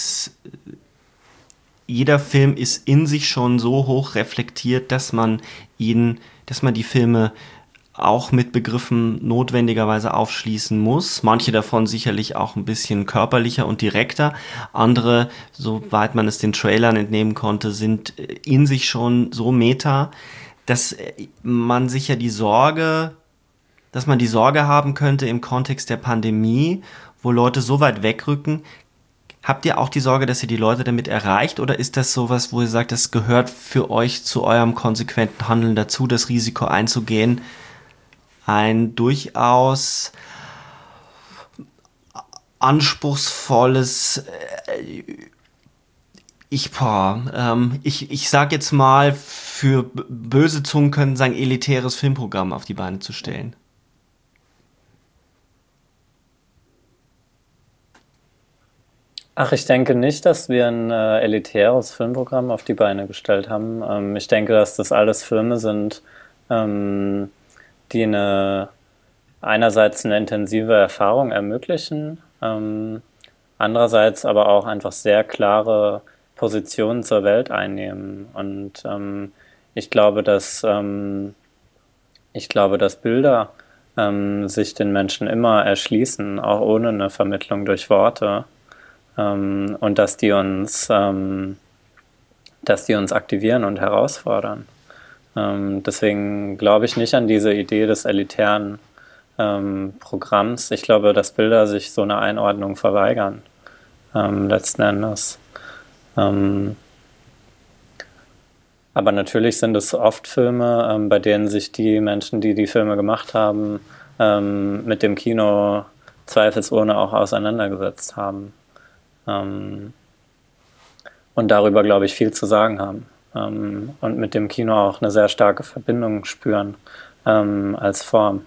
jeder Film ist in sich schon so hoch reflektiert, dass man die Filme auch mit Begriffen notwendigerweise aufschließen muss. Manche davon sicherlich auch ein bisschen körperlicher und direkter. Andere, soweit man es den Trailern entnehmen konnte, sind in sich schon so meta, dass man sicher die Sorge haben könnte im Kontext der Pandemie, wo Leute so weit wegrücken. Habt ihr auch die Sorge, dass ihr die Leute damit erreicht, oder ist das sowas, wo ihr sagt, das gehört für euch zu eurem konsequenten Handeln dazu, das Risiko einzugehen, ein durchaus anspruchsvolles, ich sag jetzt mal, für böse Zungen können sagen, elitäres Filmprogramm auf die Beine zu stellen? Ach, ich denke nicht, dass wir ein elitäres Filmprogramm auf die Beine gestellt haben. Ich denke, dass das alles Filme sind, die einerseits eine intensive Erfahrung ermöglichen, andererseits aber auch einfach sehr klare Positionen zur Welt einnehmen. Und ich glaube, dass Bilder sich den Menschen immer erschließen, auch ohne eine Vermittlung durch Worte, und dass die uns aktivieren und herausfordern. Deswegen glaube ich nicht an diese Idee des elitären Programms. Ich glaube, dass Bilder sich so eine Einordnung verweigern, letzten Endes. Aber natürlich sind es oft Filme, bei denen sich die Menschen, die die Filme gemacht haben, mit dem Kino zweifelsohne auch auseinandergesetzt haben. Und darüber, glaube ich, viel zu sagen haben. Und mit dem Kino auch eine sehr starke Verbindung spüren als Form.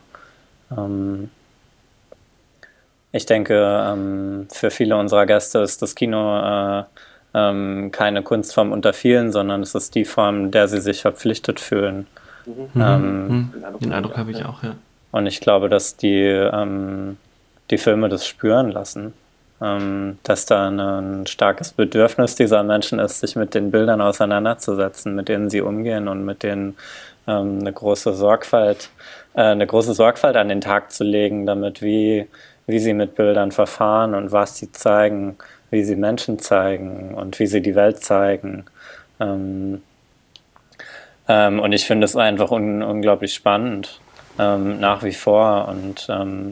Ich denke, für viele unserer Gäste ist das Kino keine Kunstform unter vielen, sondern es ist die Form, der sie sich verpflichtet fühlen. Den Eindruck habe ich auch, ja. Und ich glaube, dass die Filme das spüren lassen. Dass da ein starkes Bedürfnis dieser Menschen ist, sich mit den Bildern auseinanderzusetzen, mit denen sie umgehen und mit denen eine große Sorgfalt an den Tag zu legen, damit wie sie mit Bildern verfahren und was sie zeigen, wie sie Menschen zeigen und wie sie die Welt zeigen. Und ich finde es einfach unglaublich spannend, nach wie vor, und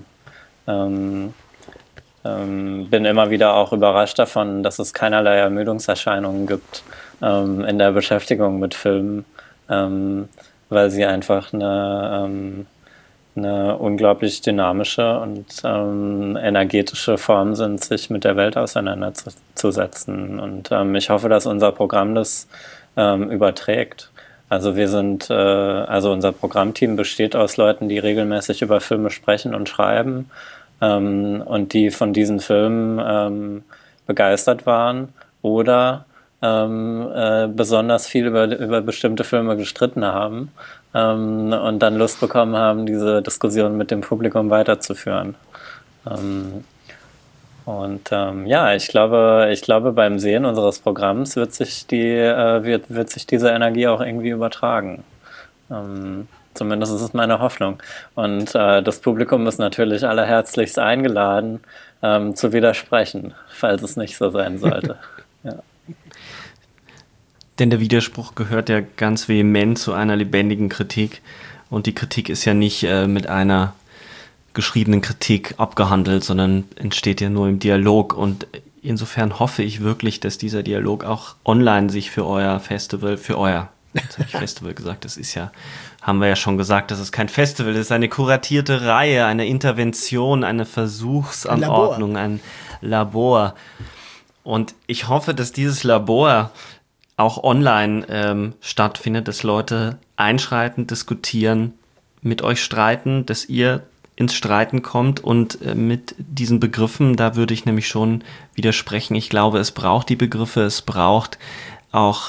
bin immer wieder auch überrascht davon, dass es keinerlei Ermüdungserscheinungen gibt in der Beschäftigung mit Filmen, weil sie einfach eine unglaublich dynamische und energetische Form sind, sich mit der Welt auseinanderzusetzen. Und ich hoffe, dass unser Programm das überträgt. Also wir sind, also unser Programmteam besteht aus Leuten, die regelmäßig über Filme sprechen und schreiben und die von diesen Filmen begeistert waren oder besonders viel über bestimmte Filme gestritten haben und dann Lust bekommen haben, diese Diskussion mit dem Publikum weiterzuführen. Ich glaube, beim Sehen unseres Programms wird sich diese Energie auch irgendwie übertragen. Zumindest ist es meine Hoffnung. Und das Publikum ist natürlich allerherzlichst eingeladen, zu widersprechen, falls es nicht so sein sollte. Ja. Denn der Widerspruch gehört ja ganz vehement zu einer lebendigen Kritik. Und die Kritik ist ja nicht mit einer geschriebenen Kritik abgehandelt, sondern entsteht ja nur im Dialog. Und insofern hoffe ich wirklich, dass dieser Dialog auch online sich für euer Festival, jetzt habe ich Festival gesagt, das ist ja, haben wir ja schon gesagt, das ist kein Festival, das ist eine kuratierte Reihe, eine Intervention, eine Versuchsanordnung, ein Labor. Und ich hoffe, dass dieses Labor auch online stattfindet, dass Leute einschreiten, diskutieren, mit euch streiten, dass ihr ins Streiten kommt und mit diesen Begriffen, da würde ich nämlich schon widersprechen. Ich glaube, es braucht die Begriffe, es braucht auch,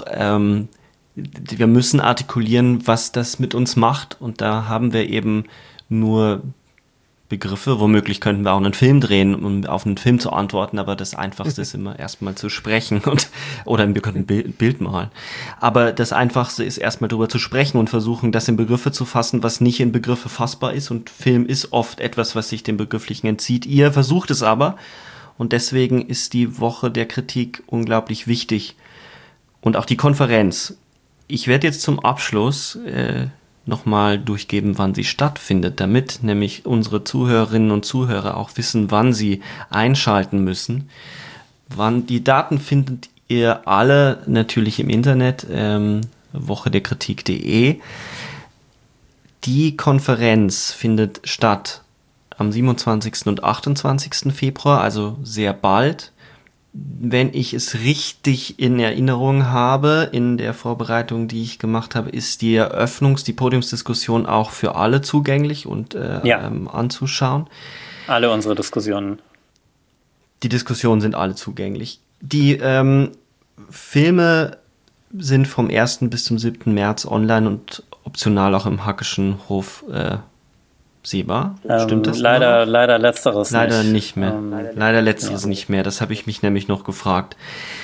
wir müssen artikulieren, was das mit uns macht und da haben wir eben nur Begriffe, womöglich könnten wir auch einen Film drehen, um auf einen Film zu antworten, aber das Einfachste ist immer erstmal zu sprechen oder wir könnten ein Bild malen. Aber das Einfachste ist erstmal drüber zu sprechen und versuchen, das in Begriffe zu fassen, was nicht in Begriffe fassbar ist und Film ist oft etwas, was sich dem Begrifflichen entzieht. Ihr versucht es aber und deswegen ist die Woche der Kritik unglaublich wichtig und auch die Konferenz. Ich werde jetzt zum Abschluss nochmal durchgeben, wann sie stattfindet, damit nämlich unsere Zuhörerinnen und Zuhörer auch wissen, wann sie einschalten müssen. Die Daten findet ihr alle natürlich im Internet, wochederkritik.de. Die Konferenz findet statt am 27. und 28. Februar, also sehr bald. Wenn ich es richtig in Erinnerung habe, in der Vorbereitung, die ich gemacht habe, ist die Podiumsdiskussion auch für alle zugänglich und anzuschauen. Alle unsere Diskussionen. Die Diskussionen sind alle zugänglich. Die Filme sind vom 1. bis zum 7. März online und optional auch im Hackischen Hof sehbar. Stimmt das? Leider letzteres leider nicht mehr. Leider letzteres nicht mehr. Das habe ich mich nämlich noch gefragt.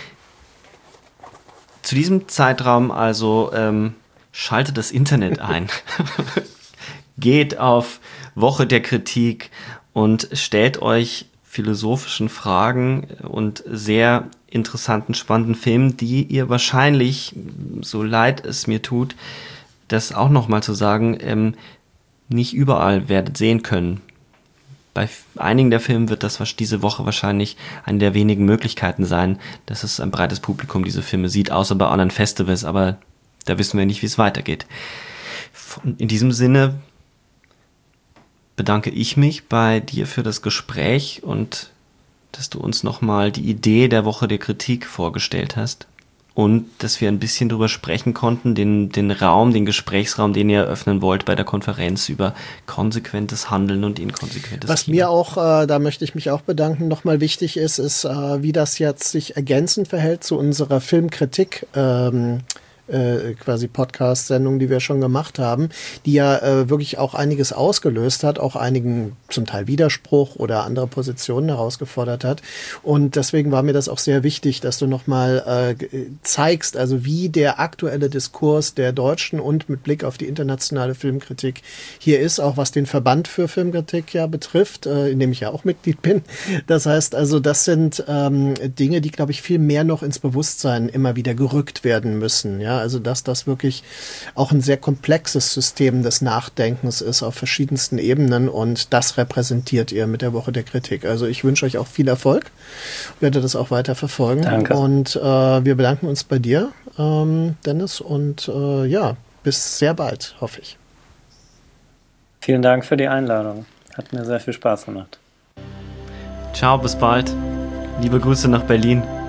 Zu diesem Zeitraum also schaltet das Internet ein. Geht auf Woche der Kritik und stellt euch philosophischen Fragen und sehr interessanten, spannenden Filmen, die ihr wahrscheinlich, so leid es mir tut, das auch nochmal zu sagen, nicht überall werdet sehen können. Bei einigen der Filme wird das diese Woche wahrscheinlich eine der wenigen Möglichkeiten sein, dass es ein breites Publikum diese Filme sieht, außer bei anderen Festivals, aber da wissen wir nicht, wie es weitergeht. In diesem Sinne bedanke ich mich bei dir für das Gespräch und dass du uns nochmal die Idee der Woche der Kritik vorgestellt hast. Und dass wir ein bisschen drüber sprechen konnten, den Gesprächsraum, den ihr eröffnen wollt bei der Konferenz über konsequentes Handeln und inkonsequentes Was Kino. mir auch, da möchte ich mich auch bedanken, nochmal wichtig ist, wie das jetzt sich ergänzend verhält zu unserer Filmkritik, quasi Podcast-Sendung, die wir schon gemacht haben, die ja wirklich auch einiges ausgelöst hat, auch einigen zum Teil Widerspruch oder andere Positionen herausgefordert hat. Und deswegen war mir das auch sehr wichtig, dass du nochmal zeigst, also wie der aktuelle Diskurs der deutschen und mit Blick auf die internationale Filmkritik hier ist, auch was den Verband für Filmkritik ja betrifft, in dem ich ja auch Mitglied bin. Das heißt also, das sind Dinge, die, glaube ich, viel mehr noch ins Bewusstsein immer wieder gerückt werden müssen, ja. Also dass das wirklich auch ein sehr komplexes System des Nachdenkens ist auf verschiedensten Ebenen und das repräsentiert ihr mit der Woche der Kritik. Also ich wünsche euch auch viel Erfolg, werde das auch weiter verfolgen. Danke. Und wir bedanken uns bei dir, Dennis, und bis sehr bald, hoffe ich. Vielen Dank für die Einladung. Hat mir sehr viel Spaß gemacht. Ciao, bis bald. Liebe Grüße nach Berlin.